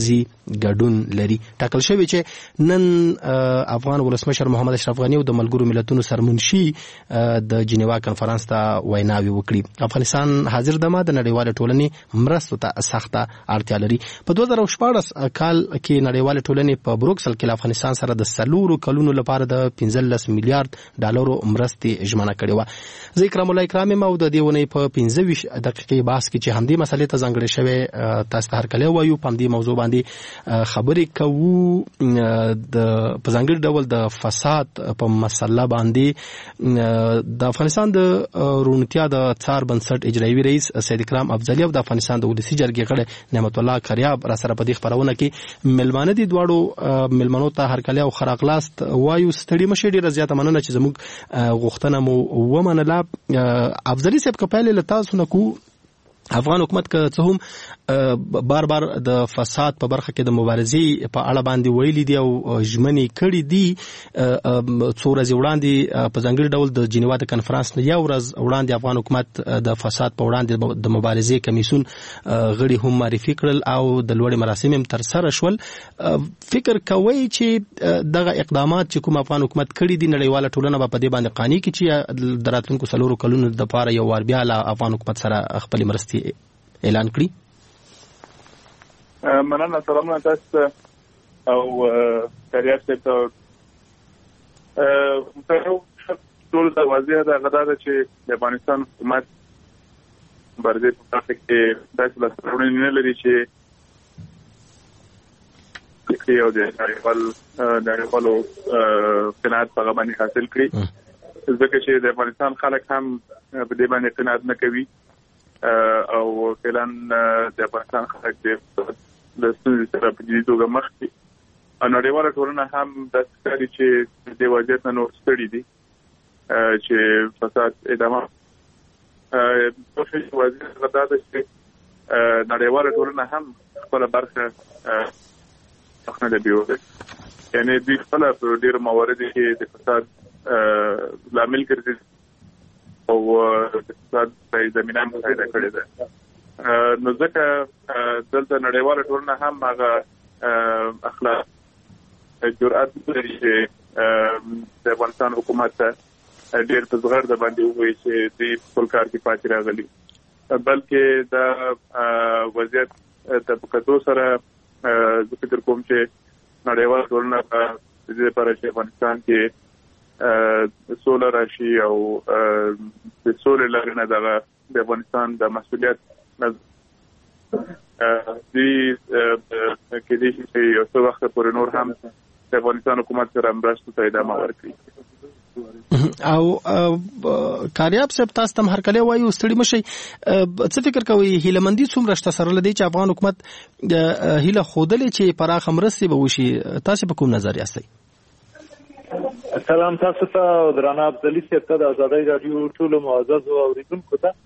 ګډون لري. ټاکل شوی چې نن افغان ولسمشر محمد اشرف غنی او د ملګرو ملتونو سرمنشي د جنیوا کنفرانس ته ویناوي وکړي. افغانستان حاضر دمه د نړیوال ټولنې مرستو ته سخته اړتیا لري. په 2014 کال کې نړیوال ټولنې په بروکسل کې افغانستان سره د 4 کلونو لپاره د 15 میلیارډ ډالرو مرستې ژمنه کړې و. زه اکرام الله اکرامي او د دې ونې په 15 دقیقې بحث کې چې همدې مسلې ته ځانګړې شوی تاسو ته هرکلی وایو. په همدې موضوع باندې خبرې کوو په ځانګړي ډول د فساد په مسله باندې. د افغانستان د روڼتیا د څار بنسټ اجرایي رئیس سید اکرام افضلي او د افغانستان د ولسی جرګې غړی نعمت الله کریاب را سره په دې خبرونه کې ملمانه دي. دواړو ملمنو ته هرکلی او خراغلاست وایو. ستړي مشه ډیره زیاته مننه چې زموږ غوښتنه مو ومنله. افضلي صاحب کپایل له تاسو نه کو افغان حکومت که څه هم بار بار د فساد په برخه کې د مبارزې په اړه باندې ویلي دي او ژمنې کړي دي. څو ورځې وړاندې په ځانګړي ډول د جنیوا د کنفرانس نه یو ورځ وړاندې افغان حکومت د فساد په وړاندې د مبارزې کمیسیون غړي هم معرفي کړل او د لوړې مراسم هم ترسره شول. فکر کوئ چې دغه اقدامات چې کوم افغان حکومت کړي دي نړیواله ټولنه به په دې باندې قانع کړي چې د راتلونکو 4 کلونو لپاره یو وار بیا له افغان حکومت سره خپلې مرستې اعلان کړي؟ مننه. سلامونه تاسو او کریاب صاحب ته. ټول د واضح ده غدا ده چې د افغانستان حکومت برځې په تاسو کې داسې لاسرونه نه لري چې یو د نړیوالو قناعت په باندې حاصل کړي. ځکه چې د افغانستان خلک هم په دې باندې قناعت نه کوي او فعلا د افغانستان خلک د ستونزې سره په جدي توګه مخ دي. نړیواله ټولنه هم د ښکاري چې د وضعیت نه نور ستړي دي چې فساد ادامه کوشش وضعیت غدا ده چې نړیواله ټولنه هم خپله برخه نه بیوي. یعنی دوی خپله په ډېرو مواردو کې د فساد لامل ګرځي او د فساد په زمینه مساعده کړې ده. نو ځکه دلته نړیواله ټولنه هم هغه اخلاق جرأت لري چې د افغانستان حکومت ته ډېر په زغرده باندې ووایي چې دوی په خپل کار کې پاتې راغلي، بلکې د وضعیت د کتو سره زه فکر کوم چې نړیواله ټولنه په دې لپاره چې افغانستان کې سوله راشي او د سولې لرنه د افغانستان د مسؤلیت دي کې دي چې یو څو وخت پورې نور هم د افغانستان حکومت سره مرستو ته ادامه ورکړي. او کاریاب صاحب تاسو تم هرکلی وایو ستړي مشي. څه فکر کوئ هیلمندي څومره شته سره لدی چې افغان حکومت هیله خودلې چې پراخ مرستې به وشي؟ تاسو په کوم نظر یاستئ؟ سلام تاسو ته او درانه افضلي صاحب ته د ازادۍ رادیو ټولو معززو اوریدونکو ته.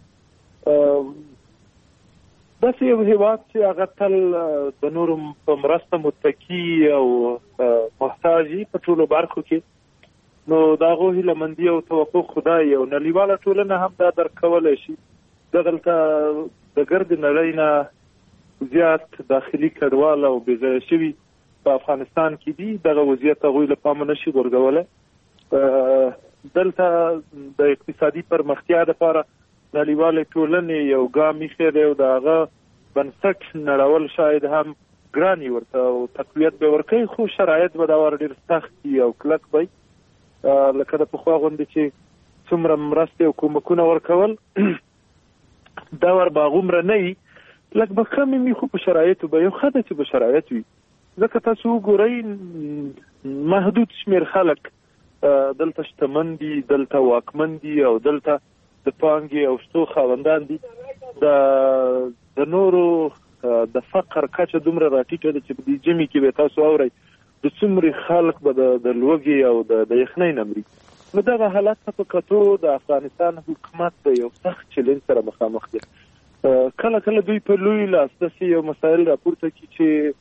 داسې یو هیواد چې هغه تل د نورو په مرسته متکی او محتاج په ټولو برخو کې، نو د هغو هیلهمندي او توقع خدای او نړیواله ټولنه هم دا درک کولی شي. دغلته د ګرد نړۍ نه زیات داخلي کډوال او بېځایه شوي په افغانستان کې دي. دغه وضعیت هغوی له پامه نشي غورځولی. دلته د اقتصادي پرمختیا لپاره نړیوالې ټولنې یو ګام ایښی دی او د هغه بنسټ نړول شاید هم ګران وي ورته او تقویت به ورکوي، خو شرایط به دا ور ډېر سخت وي او کلک وي. لکه د پخوا غوندې چې څومره مرستې او کومکونه ورکول دا ور به هغومره نه وي، لږ به کم وي، خو په شرایطو به یو ښه ده چې به شرایط وي. ځکه تاسو وګورئ محدود شمېر خلک دلته شتمن دي، دلته واکمن دي او دلته د پانګې او شتو خاوندان دي. د نورو د فقر کچه دومره راټیټه ده چې په دې جمعې کې به تاسو اورئ د څومره خلک به د لوږې او د یخنۍ نه مري. نو دغه حالت ته په کتو د افغانستان حکومت د یو سخت چلنج سره مخامخ دی. کله کله دوی په لوی لاس داسې یو مسایل راپورته کړي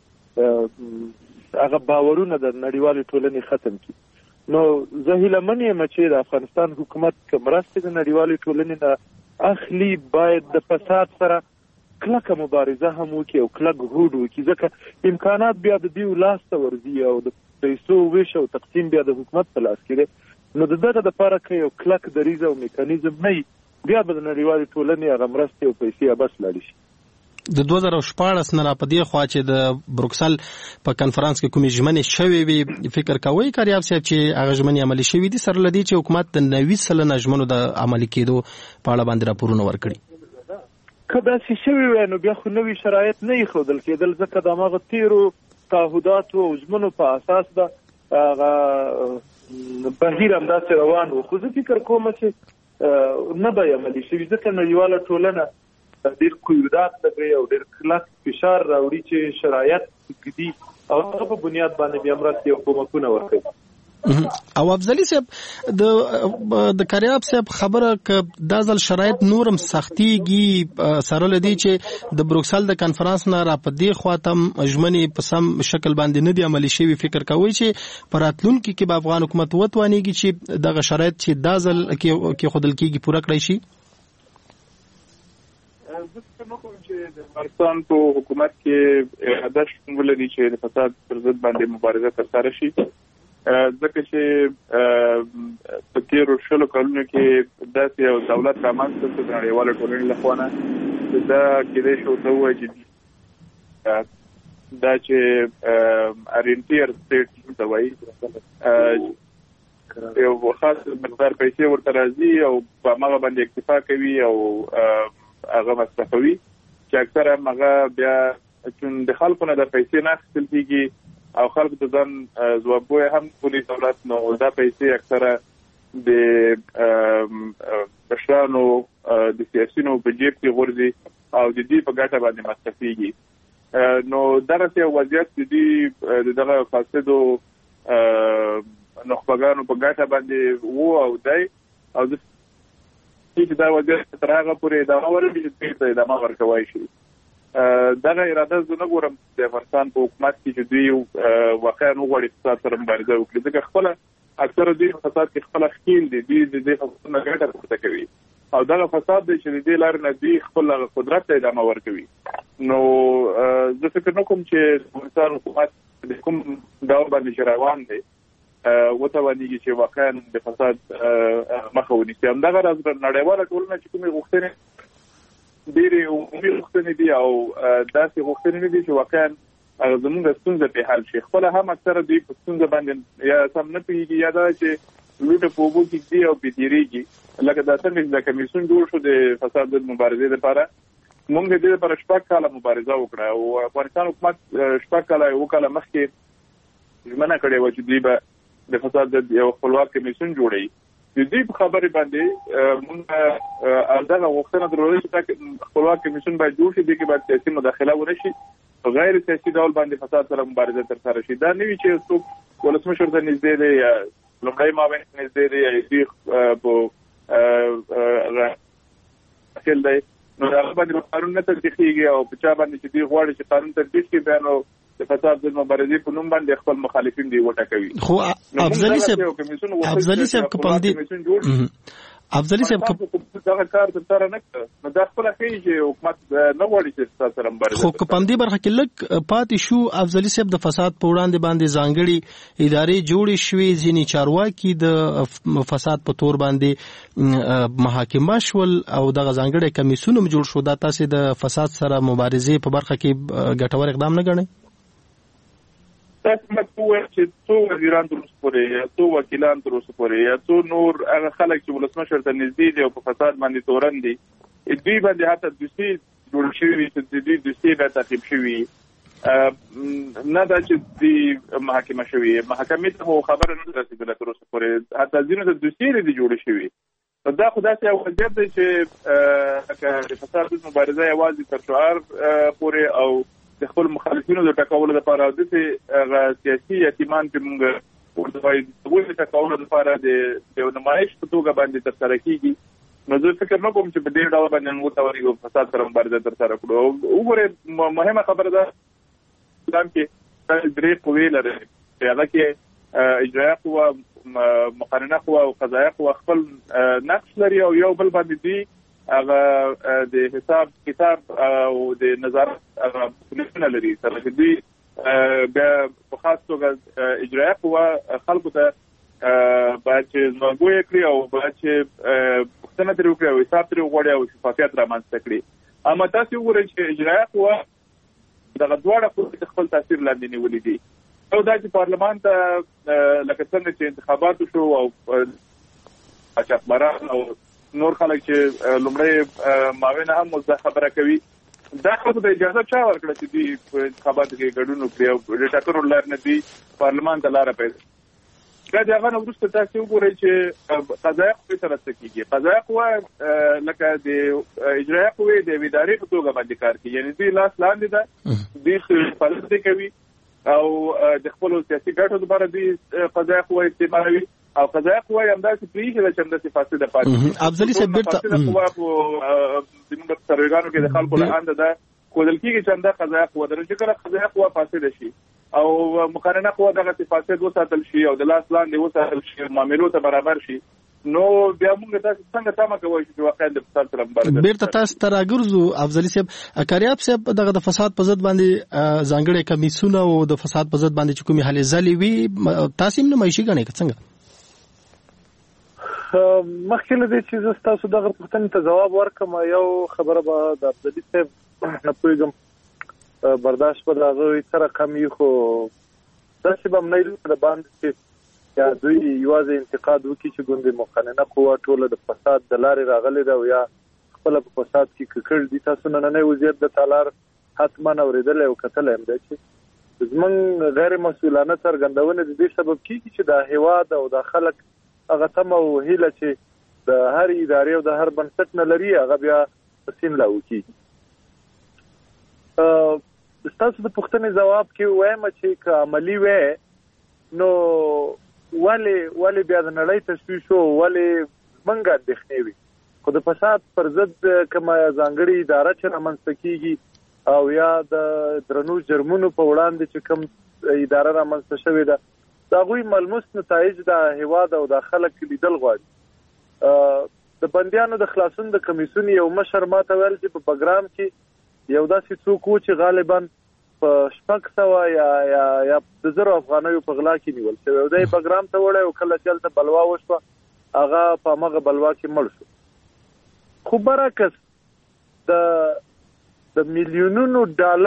چې هغه باورونه د نړیوالې ټولنې ختم کړي. نو زه هیلهمن یم چې د افغانستان حکومت که مرستې د نړیوالې ټولنې نه اخلي باید د فساد سره کلکه مبارزه هم وکړي او کلک هوډ وکړي، ځکه امکانات بیا د دې لاس ته ورځي او د پیسو ویش او تقسیم بیا د حکومت په لاس کې دی. نو د دغه دپاره که یو کلک دریځ او میکانیزم نه وي، بیا به د نړیوالې ټولنې هغه مرستې او پیسې بس لاړې شي. د 2014 نه را پدې خوا چې د بروکسل په کنفرانس کې کومې ژمنې شوې وي، فکر کوئ کاریاب صاحب چې هغه ژمنې عملي شوې دي سره لدی چې حکومت د 90% ژمنو د عملي کېدو په اړه باندې راپورونه ورکړي؟ که داسې شوي وای نو بیا خو نوي شرایط نه ایښودل کېدل، ځکه د هماغه تیرو تعهداتو او ژمنو په اساس ده هغه بهیر همداسې روان و. خو زه فکر کوم چې نه به عملي شوي، ځکه نړیواله ټولنه ډېر قیودات لګوي او ډېر کلک فشار راوړي چې شرایط ږدي او هغه په بنیاد باندې بیا مرستې او کومکونه ورکوي. او افضلي صاحب د کاریاب صاحب خبره که دا ځل شرایط نورم سختیږي سره لدی چې د بروکسل د کنفرانس نه را پدې خواته ژمنې په سم شکل باندې نه دی عملي شوي، فکر کوي چې په راتلونکي کې به افغان حکومت وتوانیږي چې دغه شرایط چې دا ځل کې خودل کېږي پوره کړی شي؟ زه فکر نه کوم چې د افغانستان په حکومت کې اراده شتون ولري چې د فساد پر ضد باندې مبارزه ترسره شي، ځکه چې په تېرو 20 کلونو کې داسې یو دولت رامنځته شو د نړیوالې ټولنې لخوا نه چې دا کېدای شي ورته ووایي چې دا چې ارینټیر سټیټ ته وایي یو خاص مقدار پیسې ورته راځي او په هغه باندې اکتفا کوي او هغه مصرفوي، چې اکثره هغه بیا چون د خلکو نه د پیسې نه اخیستل کېږي او خلکو ته ځان ځوابګوی هم بولي دولت، نو دا پیسې اکثره د مشرانو د سیاسینو په جیب کې غورځي او د دې په ګټه باندې مصرفېږي. نو دغسې یو وضعیت د دې دغه فاسدو نخبګانو په ګټه باندې و او دی او چې دا وضعیت تر هغه پورې ادامه ورکړي چې دوی ته ادامه ورکوی شي. دغه اراده زه نه ګورم د افغانستان په حکومت کې چې دوی واقعا وغواړي فساد سره مبارزه وکړي، ځکه خپله اکثره دوی په فساد کې خپله ښکیل دي، دوی د دې فساد نه ګټه پورته کوي او دغه فساد دی چې د دې لارې نه دوی خپل قدرت ته ادامه ورکوي. نو زه فکر نه کوم چې د افغانستان حکومت د کوم ډول باندې چې روان دی وتوانیږي چې واقعا د فساد مخه ونیسي. همدغه راز نړیواله ټولنه چې کومې غوښتنې ډېرې عمومي غوښتنې دي او داسې غوښتنې نه دي چې واقعا هغه زموږ ستونزه پرې حل شي. خپله هم اکثره دوی په ستونزه باندې یا سم نه پوهېږي یا دا چې لوټه په اوبو کې ږدي او پرې تېرېږي. لکه دا څنګه چې دا کمیسیون جوړ شو د فساد ضد مبارزې لپاره، موږ د دې لپاره 6 کاله مبارزه وکړه او افغانستان حکومت 6 کاله 1 کاله مخکې ژمنه کړې وه چې دوی به د فساد ضد یو خپلواک کمیسیون جوړوي. د دې په خبرې باندې موږ دغه غوښتنه درلوده چې خپلواک کمیسیون باید جوړ شي، دې کې باید سیاسي مداخله ونه شي، په غیر سیاسي ډول باندې فساد سره مبارزه ترسره شي. دا نه وي چې څوک ولسمشر ته نږدې دی یا لومړی معاون نږدې دی یا دوی په داخل دی، نو هغه باندې قانون نه تطبیق کېږي او په چا باندې چې دوی غواړي چې قانون تطبیق کړي بیا نو د فساد ضد مبارزې په نوم باندې خپل مخالفین دی وټاکوي. خو افضلي صاحب دغه کار ترسره نه کړ، نو دا خپله ښیي چې حکومت نه غواړي چې فساد سره مبارزه. خو که په همدې برخه کې لږ پاتې شو، افضلي صاحب د فساد په وړاندې باندې ځانګړي ادارې جوړې شوې، ځینې چارواکي د فساد په تور باندې محاکمه شول او دغه ځانګړي کمیسیون هم جوړ شو. دا تاسې د فساد سره مبارزې په برخه کې ګټور اقدام نه ګڼئ؟ تاسو مته وایي چې څو وزیران تر اوسه پورې یا څو وکیلان تر اوسه پورې یا څو نور هغه خلک چې ولسمشر ته نږدې دي او په فساد باندې تورن دي، دوی باندې حتی دوسیې جوړ شوي چې دوی دوسیې به تعقیب شوي، نه دا چې دوی محاکمه شوي، محاکمې ته خو خبره نه رسېدله تر اوسه پورې، حتی ځینو ته دوسیې دي جوړې شوي. دا خو داسې یو وضعیت دی چې د فساد ضد مبارزه یوازې تر شعار پورې او د خپل مخالفینو د ټاکولو لپاره او داسې سیاسي یتیمان چې موږ ورته وایو د هغوی د ټاکولو لپاره د یو نمایش په توګه باندې ترسره کېږي. نو زه فکر نه کوم چې په دې ډول باندې موږ وتوانیږو فساد سره مبارزه ترسره کړو. وګورئ مهمه خبره ده اسلام کې 3 قوې لري چې هغه کې اجرایه قوه، مقننه قوه او قضایه قوه خپل نقش لري او یو بل باندې دوی هغه د حساب کتاب او د نظارت هغه مسؤلیتونه لري تر دې بیا په خاص توګه اجرایه قوه خلکو ته باید چې زموږ کړی او باید چې پښتنه تر وکړي او حساب تر وغوړي او شفافیت رامنځته کړي اما تاسو وګورئ چې اجرایه قوه دغه دواړه قوې خپل تاثیر لاندې نیولې دي او دا چې پارلمان ته لکه څنګه چې انتخابات شو او اچاکمران او نور خلک چې لومړی معاون هم خبره کوي دا خلکو ته اجازه چا ورکړه چې دوی په انتخاباتو کې ګډون وکړي او د ټاکنو لار نه دی پارلمان ته لاره پیدا دا هغه نو وروسته تاسو وګورئ چې قضایي قوې سره څه کیږي قضایي قوه لکه د اجرایي قوې د ادارې په توګه باندې کار کوي یعنی دوی لاس لاندې ده دوی فعالیت کوي او د خپل سیاسي ګټو لپاره دوی قضایي قوه استعمالوي او قضایي قوه همداسې پریږدي چې همداسې فاسده پاتې افضلي صاحب فاسده قوه په زموږ سرویګانو کې د خلکو له انده ده کودل کېږي چې همدا قضایي قوه ده چې کله قضایي قوه فاسده شي او مقننه قوه دغه فاسد وساتل شي او د لاس لاندې وساتل شي معاملو ته برابر شي نو بیا موږ تاسو څنګه تمه کوو چې واقعا د فساد سره مبارزه بیرته تاسو ته راګرځو افضلي صاحب کاریاب صاحب دغه د فساد په ضد باندې ځانګړي کمیسونه او د فساد په ضد باندې چې کومې هلې ځلې وي تاسو هم نمایشي غنئ څنګه مخکې له دې چې تاسو دغه پوښتنې ته ځواب ورکړم یو خبره به د افضلي صاحب نه پوهېږم برداشت په دغه سره کمی خو داسې به نه د باندې چې یا دوی یوازې انتقاد وکړي چې ګوندې مقننه قوه ټوله د فساد د لارې راغلې ده او یا خپله په فساد کې ککړ دي تاسو نننی وضعیت د تالار حتما اورېدلی او کتلی هم دی چې زموږ غیر مسؤلانه څرګندونې د دې سبب کېږي چې دا هېواد او دا خلک هغه تمه او هیله چې د هر ادارې او د هر بنسټ نه لري هغه بیا په سیم لاو کېږي ستاسو د پوښتنې ځواب کې وایم چې که عملي وای نو ولې بیا د نړۍ تشویش شو ولې موږ اندېښنې وي خو د فساد پر ضد کومه ځانګړې اداره چې رامنځته کېږي او یا د درنو جرمونو په وړاندې چې کوم اداره رامنځته شوې ده د هغوی ملموس نتایج د هېواد او د خلک لیدل غواړي د بندیانو د خلاصون د کمیسیون یو مشر ماته ویل چې په بګرام کې یو داسې څوک و چې غالبا په 600 یا د 1000 افغانیو په غلا کې نیول شوی او دی بګرام ته وړی او کله چې هلته بلوا وشوه هغه په همغه بلوا کې مړ شو خو برعکس د میلیونونو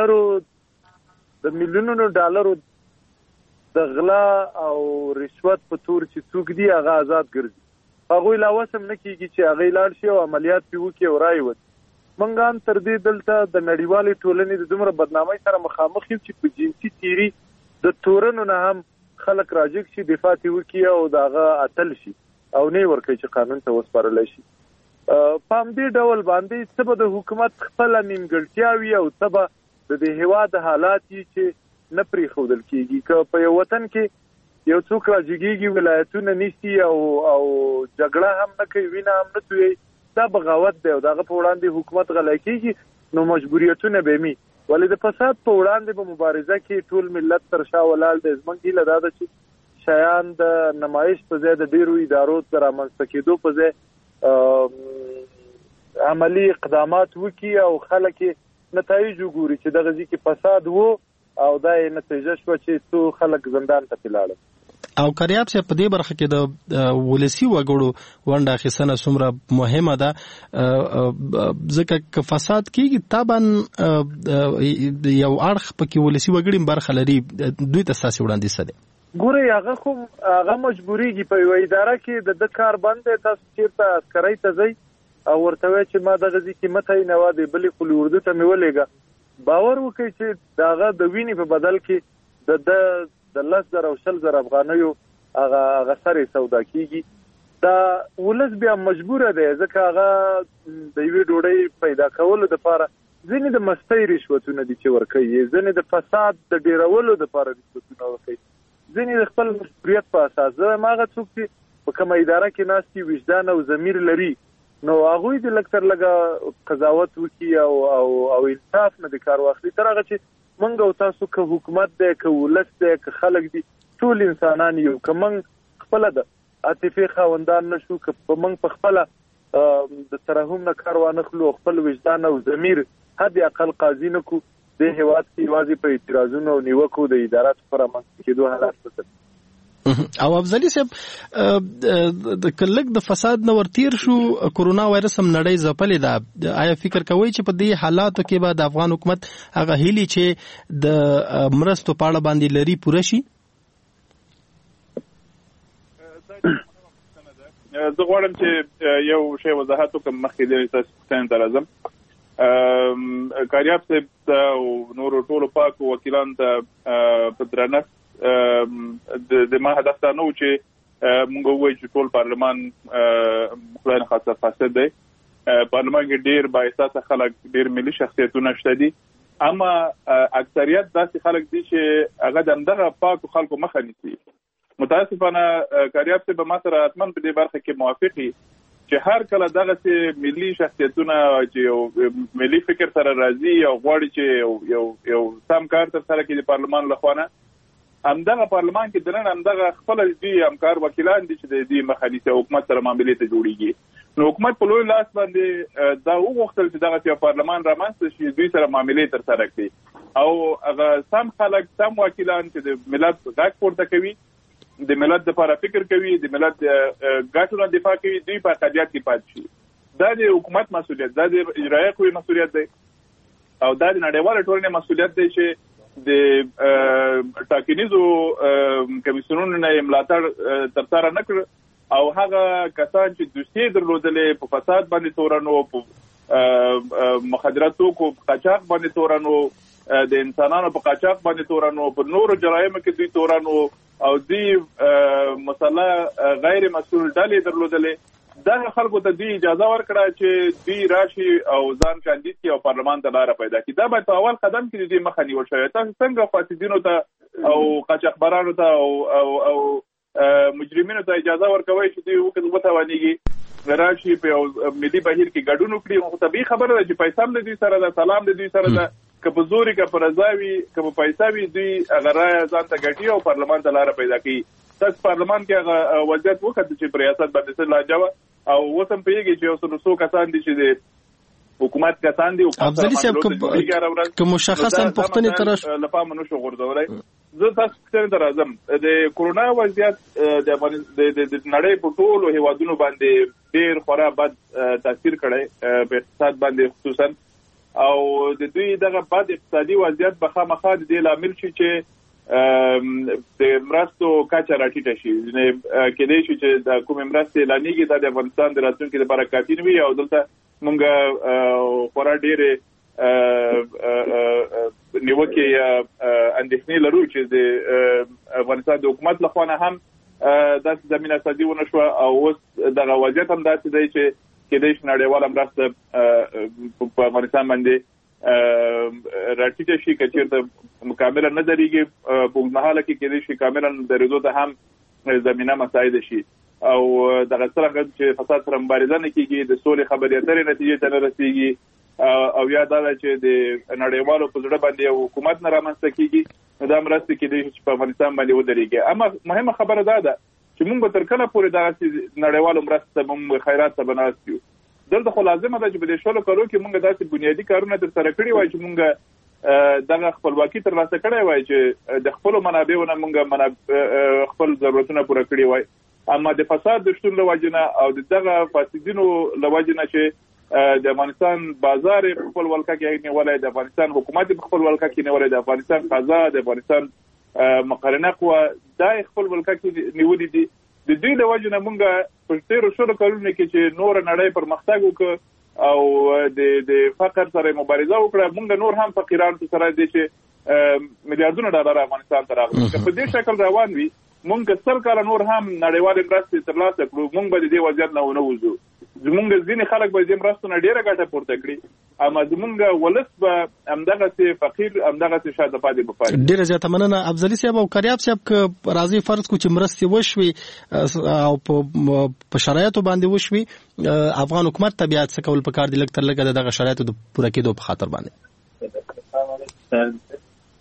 ډالرو د غلا او رشوت په تور چې څوک دی هغه آزاد ګرځي هغوی لا وس هم نه کېږي چې هغوی لاړ شي او عملیات پرې وکړي او رایې موږ هم تر دې دلته د نړیوالې ټولنې د دومره بدنامۍ سره مخامخ یو چې په جنسي تیري د تورنو نه هم خلک راجګ شي دفاع ترې وکړي او د هغه اتل شي او نه یې ورکوي چې قانون ته وسپارلی شي په همدې ډول باندې څه به د حکومت خپله نیمګړتیاوي او څه به د دې هېواد حالات یي چې نه پرېښودل کېږي که په یو وطن کې یو څوک راجګېږي ولایتونه نیسي او جګړه هم نه کوي وینه هم نه تویوي دا بغاوت دی او دغه په وړاندې حکومت غلی کېږي نو مجبوریتونه به وي ولې د فساد په وړاندې به مبارزه کې ټول ملت تر شا ولاړ دی زموږ هیله دا ده چې شیان د نمایش په ځای د ډېرو ادارو د رامنځته کېدو په ځای عملي اقدامات وکړي او خلک نتایج وګوري چې دغه ځای کې فساد و او دا یې نتیجه شوه چې څو خلک زندان ته لاړل او کاریاب صاحب په دې برخه کې د ولسی وګړو ونډه اخیستنه څومره مهمه ده ځکه که فساد کېږي طبعا یو اړخ پکې ولسی وګړي برخه لري دوی ته ستاسې وړاندیز څه دی ګورئ هغه مجبوریږي په یوه اداره کې د کار بند دی تاسو چېرته عسکرۍ ته ځئ او ورته وایي چې ما دغه ځای کې مه تعینوه د بلې خولې اردو ته مې ولېږه باور وکړئ چې د هغه د وینې په بدل کې د 10,000 او 20,000 افغانیو هغه سرې سودا کېږي دا ولس بیا مجبوره دی ځکه هغه د یوې ډوډۍ پیدا کولو دپاره ځینې د مستۍ رشوتونه دي چې ورکوي ځینې د فساد د ډېرولو دپاره رشوتونه ورکوي ځینې د خپل مسؤلیت په اساس زه وایم هغه څوک چې په کومه اداره کې ناست وي وجدان او ضمیر لري نو هغوی د لږ تر لږه قضاوت وکړي او انصاف نه د کار واخلي تر هغه چې موږ او تاسو که حکومت دی که ولس دی که خلک دي ټول انسانان یو که موږ خپله د عاطفې خاوندان نشو که موږ په خپله د ترحم نه کار وانخلو، خپل وجدان او ضمیر حد اقل قاضي نه کو د هیواد کې یوازې په اعتراضونو او نیوکو د ادارات پر منځ کېدو حالات څه او افضلي صاحب د کلک د فساد نو ورتیر شو، کورونا وایرس هم نړۍ ځپلې ده. آیا فکر کوئ چې په دې حالاتو کې به د افغان حکومت هغه هیلي چې د مرستو په اړه باندې لري پوره شي؟ زه غواړم چې یو شی وضاحت وکړم مخکې د تاسو څنګه درځم. کاریاب صاحب او نور ټولو پاکو وکیلانو ته په درنښت د ما هدف دا نه و چې موږ وایو چې ټول پارلمان خدای نه خاصه فاسد دی. پارلمان کې ډېر بااحساسه خلک، ډېر ملي شخصیتونه شته دي، اما اکثریت داسې خلک دي چې هغه د همدغه پاکو خلکو مخه نیسي. متاسفانه کاریاب صاحب ما سره حتما په دې برخه کې موافقي چې هر کله دغه ملي شخصیتونه چې یو ملي فکر سره راځي او غواړي چې یو سم کار تر سره کړي د پارلمان لخوا، همدغه پارلمان کې دنن همدغه خپل دي همکار وکیلان دي چې د دې مخالفت حکومت سره معاملې ته جوړیږي. نو حکومت په لوی لاس باندې دا وغوښتل چې دغه پارلمان رامنځته شي، دوی سره معاملې تر سره کړي او هغه سم خلک، سم وکیلان چې د ملت غږ پورته کوي، د ملت لپاره فکر کوي، د ملت ګټو نه دفاع کوي، دوی په قضیات کې پاتې شي. دا د حکومت مسؤلیت، دا د اجرایه قوې مسؤلیت دی او دا د نړیوال ټولنې مسؤلیت دی چې د ټاکنیزو کمیسیونونو نه ملاتړ ترسره نه کړ او هغه کسان چې دوسیې درلودلې په فساد باندې تورنو، په مخدرات توکو قاچاق باندې تورنو، د انسانانو په قاچاق باندې تورنو، په نورو جرایمو کې دوی تورنو او دوی مسله غیر مسؤل ډلې درلودلې. دغه خلکو ته دوی اجازه ورکړه چې دوی راشي او ځان کاندید کړي او پارلمان ته لاره پیدا کړي. دا باید په اول قدم کې دوی مخه نیول شوی. تاسو څنګه فاسدینو ته او قاچاقبرانو ته او مجرمینو ته اجازه ورکوي چې دوی وتوانیږي راشي په ملي بهیر کې ګډون وکړي؟ خو طبیعي خبره ده چې پیسې هم د دوی سره ده، سلام د دوی سره ده، که په زوري که په رضاوي که په پیسې دوی هغه رایه ځان ته ګټي او پارلمان ته لاره پیدا کوي. تاسو پارلمان کې هغه وضعیت وکړئ چې په ریاست باندې څه لاجوه او اوس هم پوهېږي چې یو څو کسان دي چې د حکومت کسان دي. افضلي صاحب که مشخصا پوښتنې تر لپاره نشو غورځولی. زه تاسو پوښتنې ته راځم. د کورونا وضعیت د نړۍ په ټولو هیوادونو باندې ډېر خورا بد تاثیر کړی، په اقتصاد باندې خصوصا، او د دوی دغه بد اقتصادي وضعیت به خامخا د دې لامل شي چې د مرستو کچه راټیټه شي. کېدای شي چې د کومې مرستې اعلانېږي دا د افغانستان د راتلونکي لپاره کافي نه وي او دلته موږ خورا ډېرې نیوکې اندېښنې لرو چې د افغانستان د حکومت لخوا نه هم داسې زمینه سازي ونه شوه او اوس دغه وضعیت هم داسې دی چې کېدای شي نړیواله مرسته په افغانستان باندې راټیټه شي، که چېرته کاملا نه درېږي په اوږدمهاله کې کېدای شي کاملا درېدو ته هم زمینه مساعده شي او دغه څرنګه چې فساد سره مبارزه نه کېږي، د سولې خبرې اترې نتیجې ته نه رسېږي او یا دا ده چې د نړیوالو په زړه باندې یو حکومت نه رامنځته کېږي، نو دا مرستې کېدای شي چې په افغانستان باندې ودرېږي. اما مهمه خبره دا ده چې موږ به تر کله پورې دغسې نړیوالو مرستو ته موږ خیرات ته به ناست یو؟ دلته خو لازمه ده چې په دې 16 کالو کې موږ داسې بنیادي کارونه ترسره کړي وای چې موږ دغه خپلواکي ترلاسه کړی وای چې د خپلو منابعو نه موږ خپل ضرورتونه پوره کړي وای. اما د فساد د شتون له وجې نه او د دغه فاسدینو له وجې نه چې د افغانستان بازار په خپل ولکه کې نیولی، د افغانستان حکومت په خپل ولکه کې نیولی، د افغانستان قضا، د افغانستان مقرنه قوه دا خپل ولکه کې نیولي دي. د دوی له وجې نه موږ په تېرو 16 کلونو کې چې نوره نړۍ پرمختګ وکړ او د فقر سره مبارزه وکړه، موږ نور هم فقیرانو سره دي چې میلیارډونه ډالر افغانستان ته راغلي. که په دې شکل روان وي موږ 100 کاله نور هم نړیوالې مرستې ترلاسه کړو، موږ به د دې وضعیت نه ونه وځو. زمونږ ځینې خلک به دې مرستو نه ډېره ګټه پورته کړي، اما زمونږ ولس به همدغسې فقیر، همدغسې شاته پاتې به پاتې. ډېره زیاته مننه افضلي صاحب او کریاب صاحب. که راځي فرض کړو چې مرستې وشوي او په شرایطو باندې وشوي، افغان حکومت ته بیا څه کول پکار دي لږ تر لږه د دغه شرایطو د پوره کېدو په خاطر باندې؟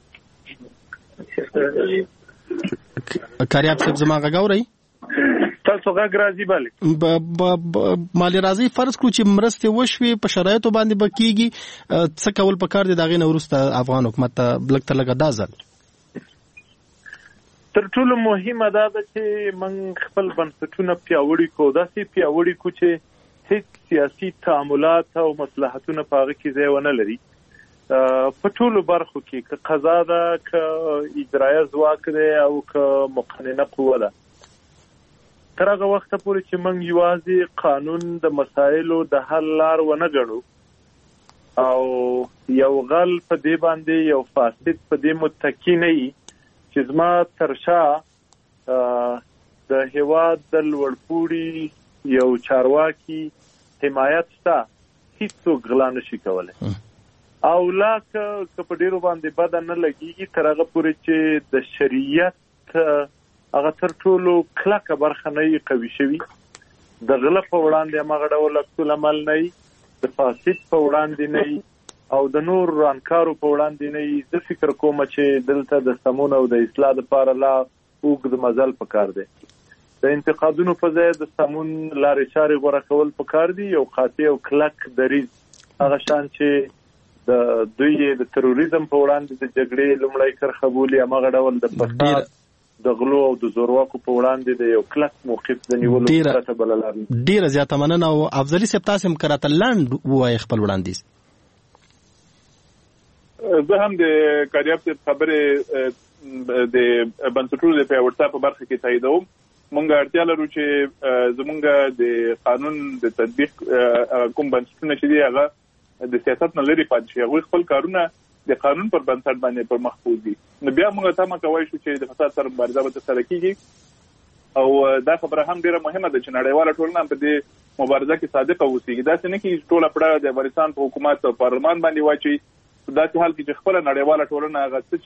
کریاب صاحب زما غږ اورئ؟ تاسو غږ راځي بله مالي راځي فرض کړو چې مرستې وشوي په شرایطو باندې به کېږي څه کول پکار دي د هغې نه وروسته افغان حکومت ته لږ تر لږه دا ځل تر ټولو مهمه دا ده چې موږ خپل بنسټونه پیاوړي کړو داسې پیاوړي کړو چې هیڅ سیاسي تعاملات او مصلحتونه په هغه کې ځای ونه لري په ټولو برخو کې که قضا ده که اجرایه ځواک دی او که مقننه قوه ده تر هغه وخته پورې چې موږ یوازې قانون د مسایلو د حل لار ونه ګڼو او یو غل په دې باندې یو فاسد په دې متکی نه وي چې زما تر شا د هېواد د لوړپوړي یو چارواکي حمایت شته هیڅوک غلا نشي کولی او لا که په ډیرو باندې بده نه لګیږي تر هغه پورې چې د شریعت هغه تر ټولو کلکه برخه نه قوي شوي د غله په وړاندې هماغه ډول عکس العمل نه وي د فاسد په وړاندې نه او د نور رانکارو په وړاندې نه زه فکر کوم چې دلته د سمون او د اصلاح لپاره لا اوږد مزل پکار دی د انتقادونو په ځای د سمون لارې چارې غوره کول پکار دي یو قاطع او کلک دریځ هغه شان چې د دوی د تروریزم په وړاندې د جګړې لومړی کرښه بولي هماغه ډول د فساد د غلو او د زورواکو په وړاندې د یو کلک موقف د نیولو پرته بله لار نه. ډېره زیاته مننه او افضلي صاحب تاسې هم که راته لنډ ووایئ خپل وړاندیز. زه هم د کاریاب صاحب خبرې د بنسټونو د پیاوړتیا په برخه کې تاییدوم. مونږ اړتیا لرو چې زمونږ د قانون د تطبیق کوم بنسټونه چې دي هغه د سیاست نه لري پاتې شي هغوی خپل کارونه د قانون پر بنسټ باندې پر مخ بوځي نو بیا موږ تمه کولی شو چې د فساد سره مبارزه به ترسره کېږي او دا خبره هم ډیره مهمه ده چې نړیواله ټولنه په دې مبارزه کې صادقه اوسېږي داسې نه کېږي چې ټوله پړه د افغانستان په حکومت او پارلمان باندې واچوي په داسې حال کې چې خپله نړیواله ټولنه هغه څه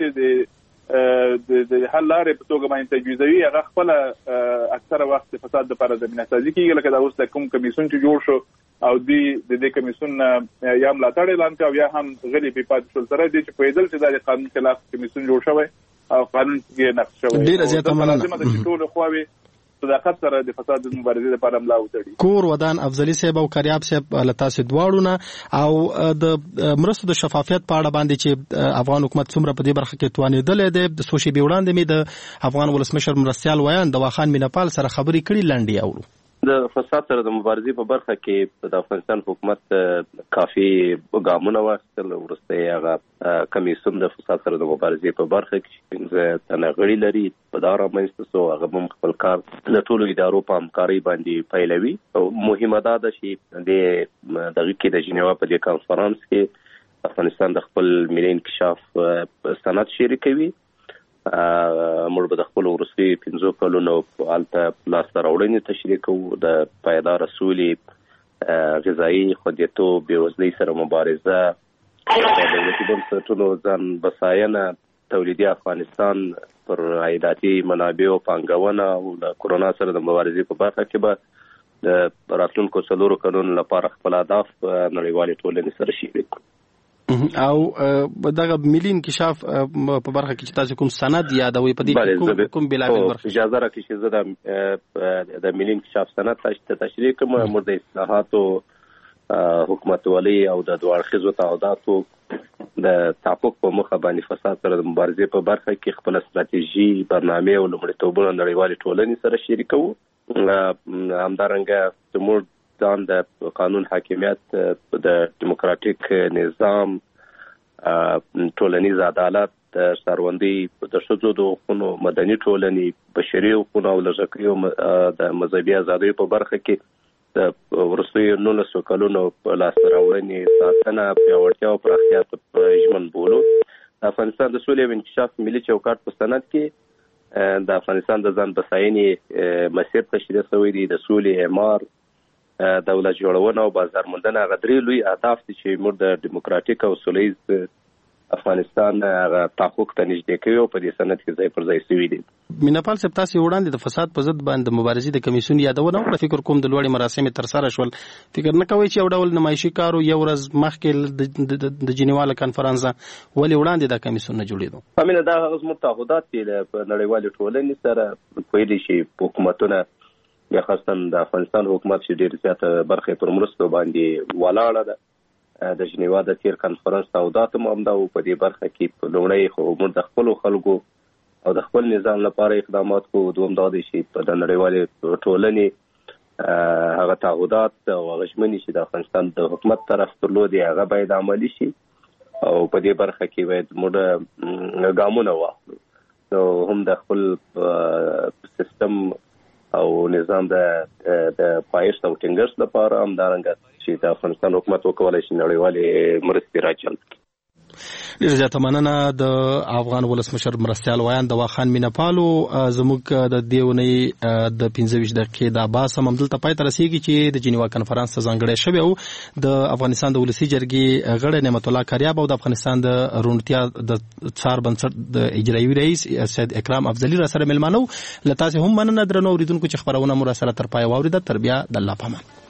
چې د حل لارې په توګه باندې تجویزوي هغه خپله اکثره وخت د فساد لپاره زمینه سازي کېږي لکه دا اوس د کوم کمیسیون چې جوړ شو او د دې کمیسیون یا ملاتړ اعلان کړ او یا هم غلي په پات شول سره دي چې په دې چې د قانون خلاف کمیسیون جوړ شوی او قانون کې نقش شوی ډیره زیاته مننه د ټول خواوي صداقت سره د فساد د مبارزې لپاره ملا وتړي. کور ودان افضلي صاحب او کاریاب صاحب لتاسې دواړو نه او د مرستو د شفافیت په اړه باندې چې افغان حکومت څومره په دې برخه کې توانېدلی دی د څو شېبې وړاندې مې د افغان ولسمشر مرستیال ویان دواخان میناپال سره خبرې کړي لنډې اورو. د فساد سره د مبارزې په برخه کې د افغانستان حکومت کافي ګامونه واخیستل وروسته هغه کمیسیون د فساد سره د مبارزې په برخه کې 15 تنه غړي لري په دا رامنځته سو هغه هم خپل کار د ټولو ادارو په همکارۍ باندې پیلوي او مهمه ده چې د دغه کې د جنیوا په دې کانفرنس کې افغانستان د خپل ملي انکشاف سند شریکوي موږ به د خپل وروستي 15 کلونو په الته لاسته راوړنې تشریح کوو د پایداره سولې غذایي خوندیتوب بېوزلۍ سره مبارزه د دولتي بنسټونو ځان بساینه تولیدي افغانستان پر عایداتي منابعو پانګونه او د کورونا سره د مبارزې په برخه کې به د راتلونکو 4 کلونو لپاره خپل اهداف نړیوالې ټولنې سره شریک کړو او دغه ملي انکشاف په برخه کې چې تاسو کوم سند یادوي په دې کوم بلابل برخه اجازه راکړئ چې زه د ملي انکشاف سند تشریح کوم موږ د اصلاحاتو حکومتولۍ او د دوه اړخیزو تعهداتو د تحقق په مخه باندې فساد سره د مبارزې په برخه کې خپل ستراتیژي برنامه او لومړیتوبونه نړیوالې ټولنې سره شریکوو همدارنګه موږ ځان د قانون حاکمیت د دیموکراتیک نظام ټولنیز عدالت د سروندي د ښځو د حقوقو مدني ټولنې بشري حقوقو او لږکیو د مذهبي ازادۍ په برخه کې د وروستیو 19 کلونو په لاسته راوړنې ساتنه پیاوړتیا او پراختیا ته ژمن بولو. د افغانستان د سولې او انکشاف ملي چوکاټ په سند کې د افغانستان د ځان بساینې مسیر تشریح شوی دی. د سولې اعمار دولت جوړونه او بازار موندنه هغه درې لوی اهداف دي چې موږ د دیموکراتیک او سولیز افغانستان هغه تحقق ته نږدې کوي او په دې سند کې ځای پر ځای شوي دي. میناپال صاحب تاسې وړاندې د فساد په ضد باندې مبارزې د کمیسیون یادونه وکړه. فکر کوم د لوړې مراسم ترسره شول. فکر نه کوئ چې یو ډول نمایشي کار یو ورځ مخکې د جنیوا له کنفرانس ولې وړاندې د کمیسیون نه جوړېدو؟ همینه دا هغه زموږ تعهدات دي له نړیوالې ټولنې سره پوهېدلی شي حکومتونه یا خاصه د افغانستان حکومت چې ډېر زیاته برخه پر مرستو باندې ولاړه ده د جنیوا د تیر کانفرنس تعهدات هم همدا و په دې برخه کې په لومړی خو موږ د خپلو خلکو او د خپل نظام لپاره اقدامات کوو دوم دا دی چې په د نړیوالې ټولنې هغه تعهدات او هغه ژمنې چې د افغانستان د حکومت طرف درلودې هغه باید عملي شي او په دې برخه کې باید موږ ګامونه واخلو نو هم د خپل سیستم او نظام د پایښت او ټینګښت لپاره همدارنګه چې د افغانستان حکومت وکولای شي نړیوالې مرستې راجلب کړي. ډېر زیاته مننه د افغان ولسمشر مرستیال وایان دوا خان مینپالو. زموږ د دې ونې د 15 دقیقې د بحث هم دلته پای ته رسیږي چې د جنیوا کنفرانس ته ځانګړی شوی او د افغانستان د ولسي جرګې غړی نعمت الله کاریاب او د افغانستان د روڼتیا د څار بنسټ د اجرایي رئیس سید اکرام افضلي را سره ملمانو. له تاسو هم مننه درنو اوریدونکو چې خبرونه مو را سره تر پای واوریده. تر بیا د الله پامان.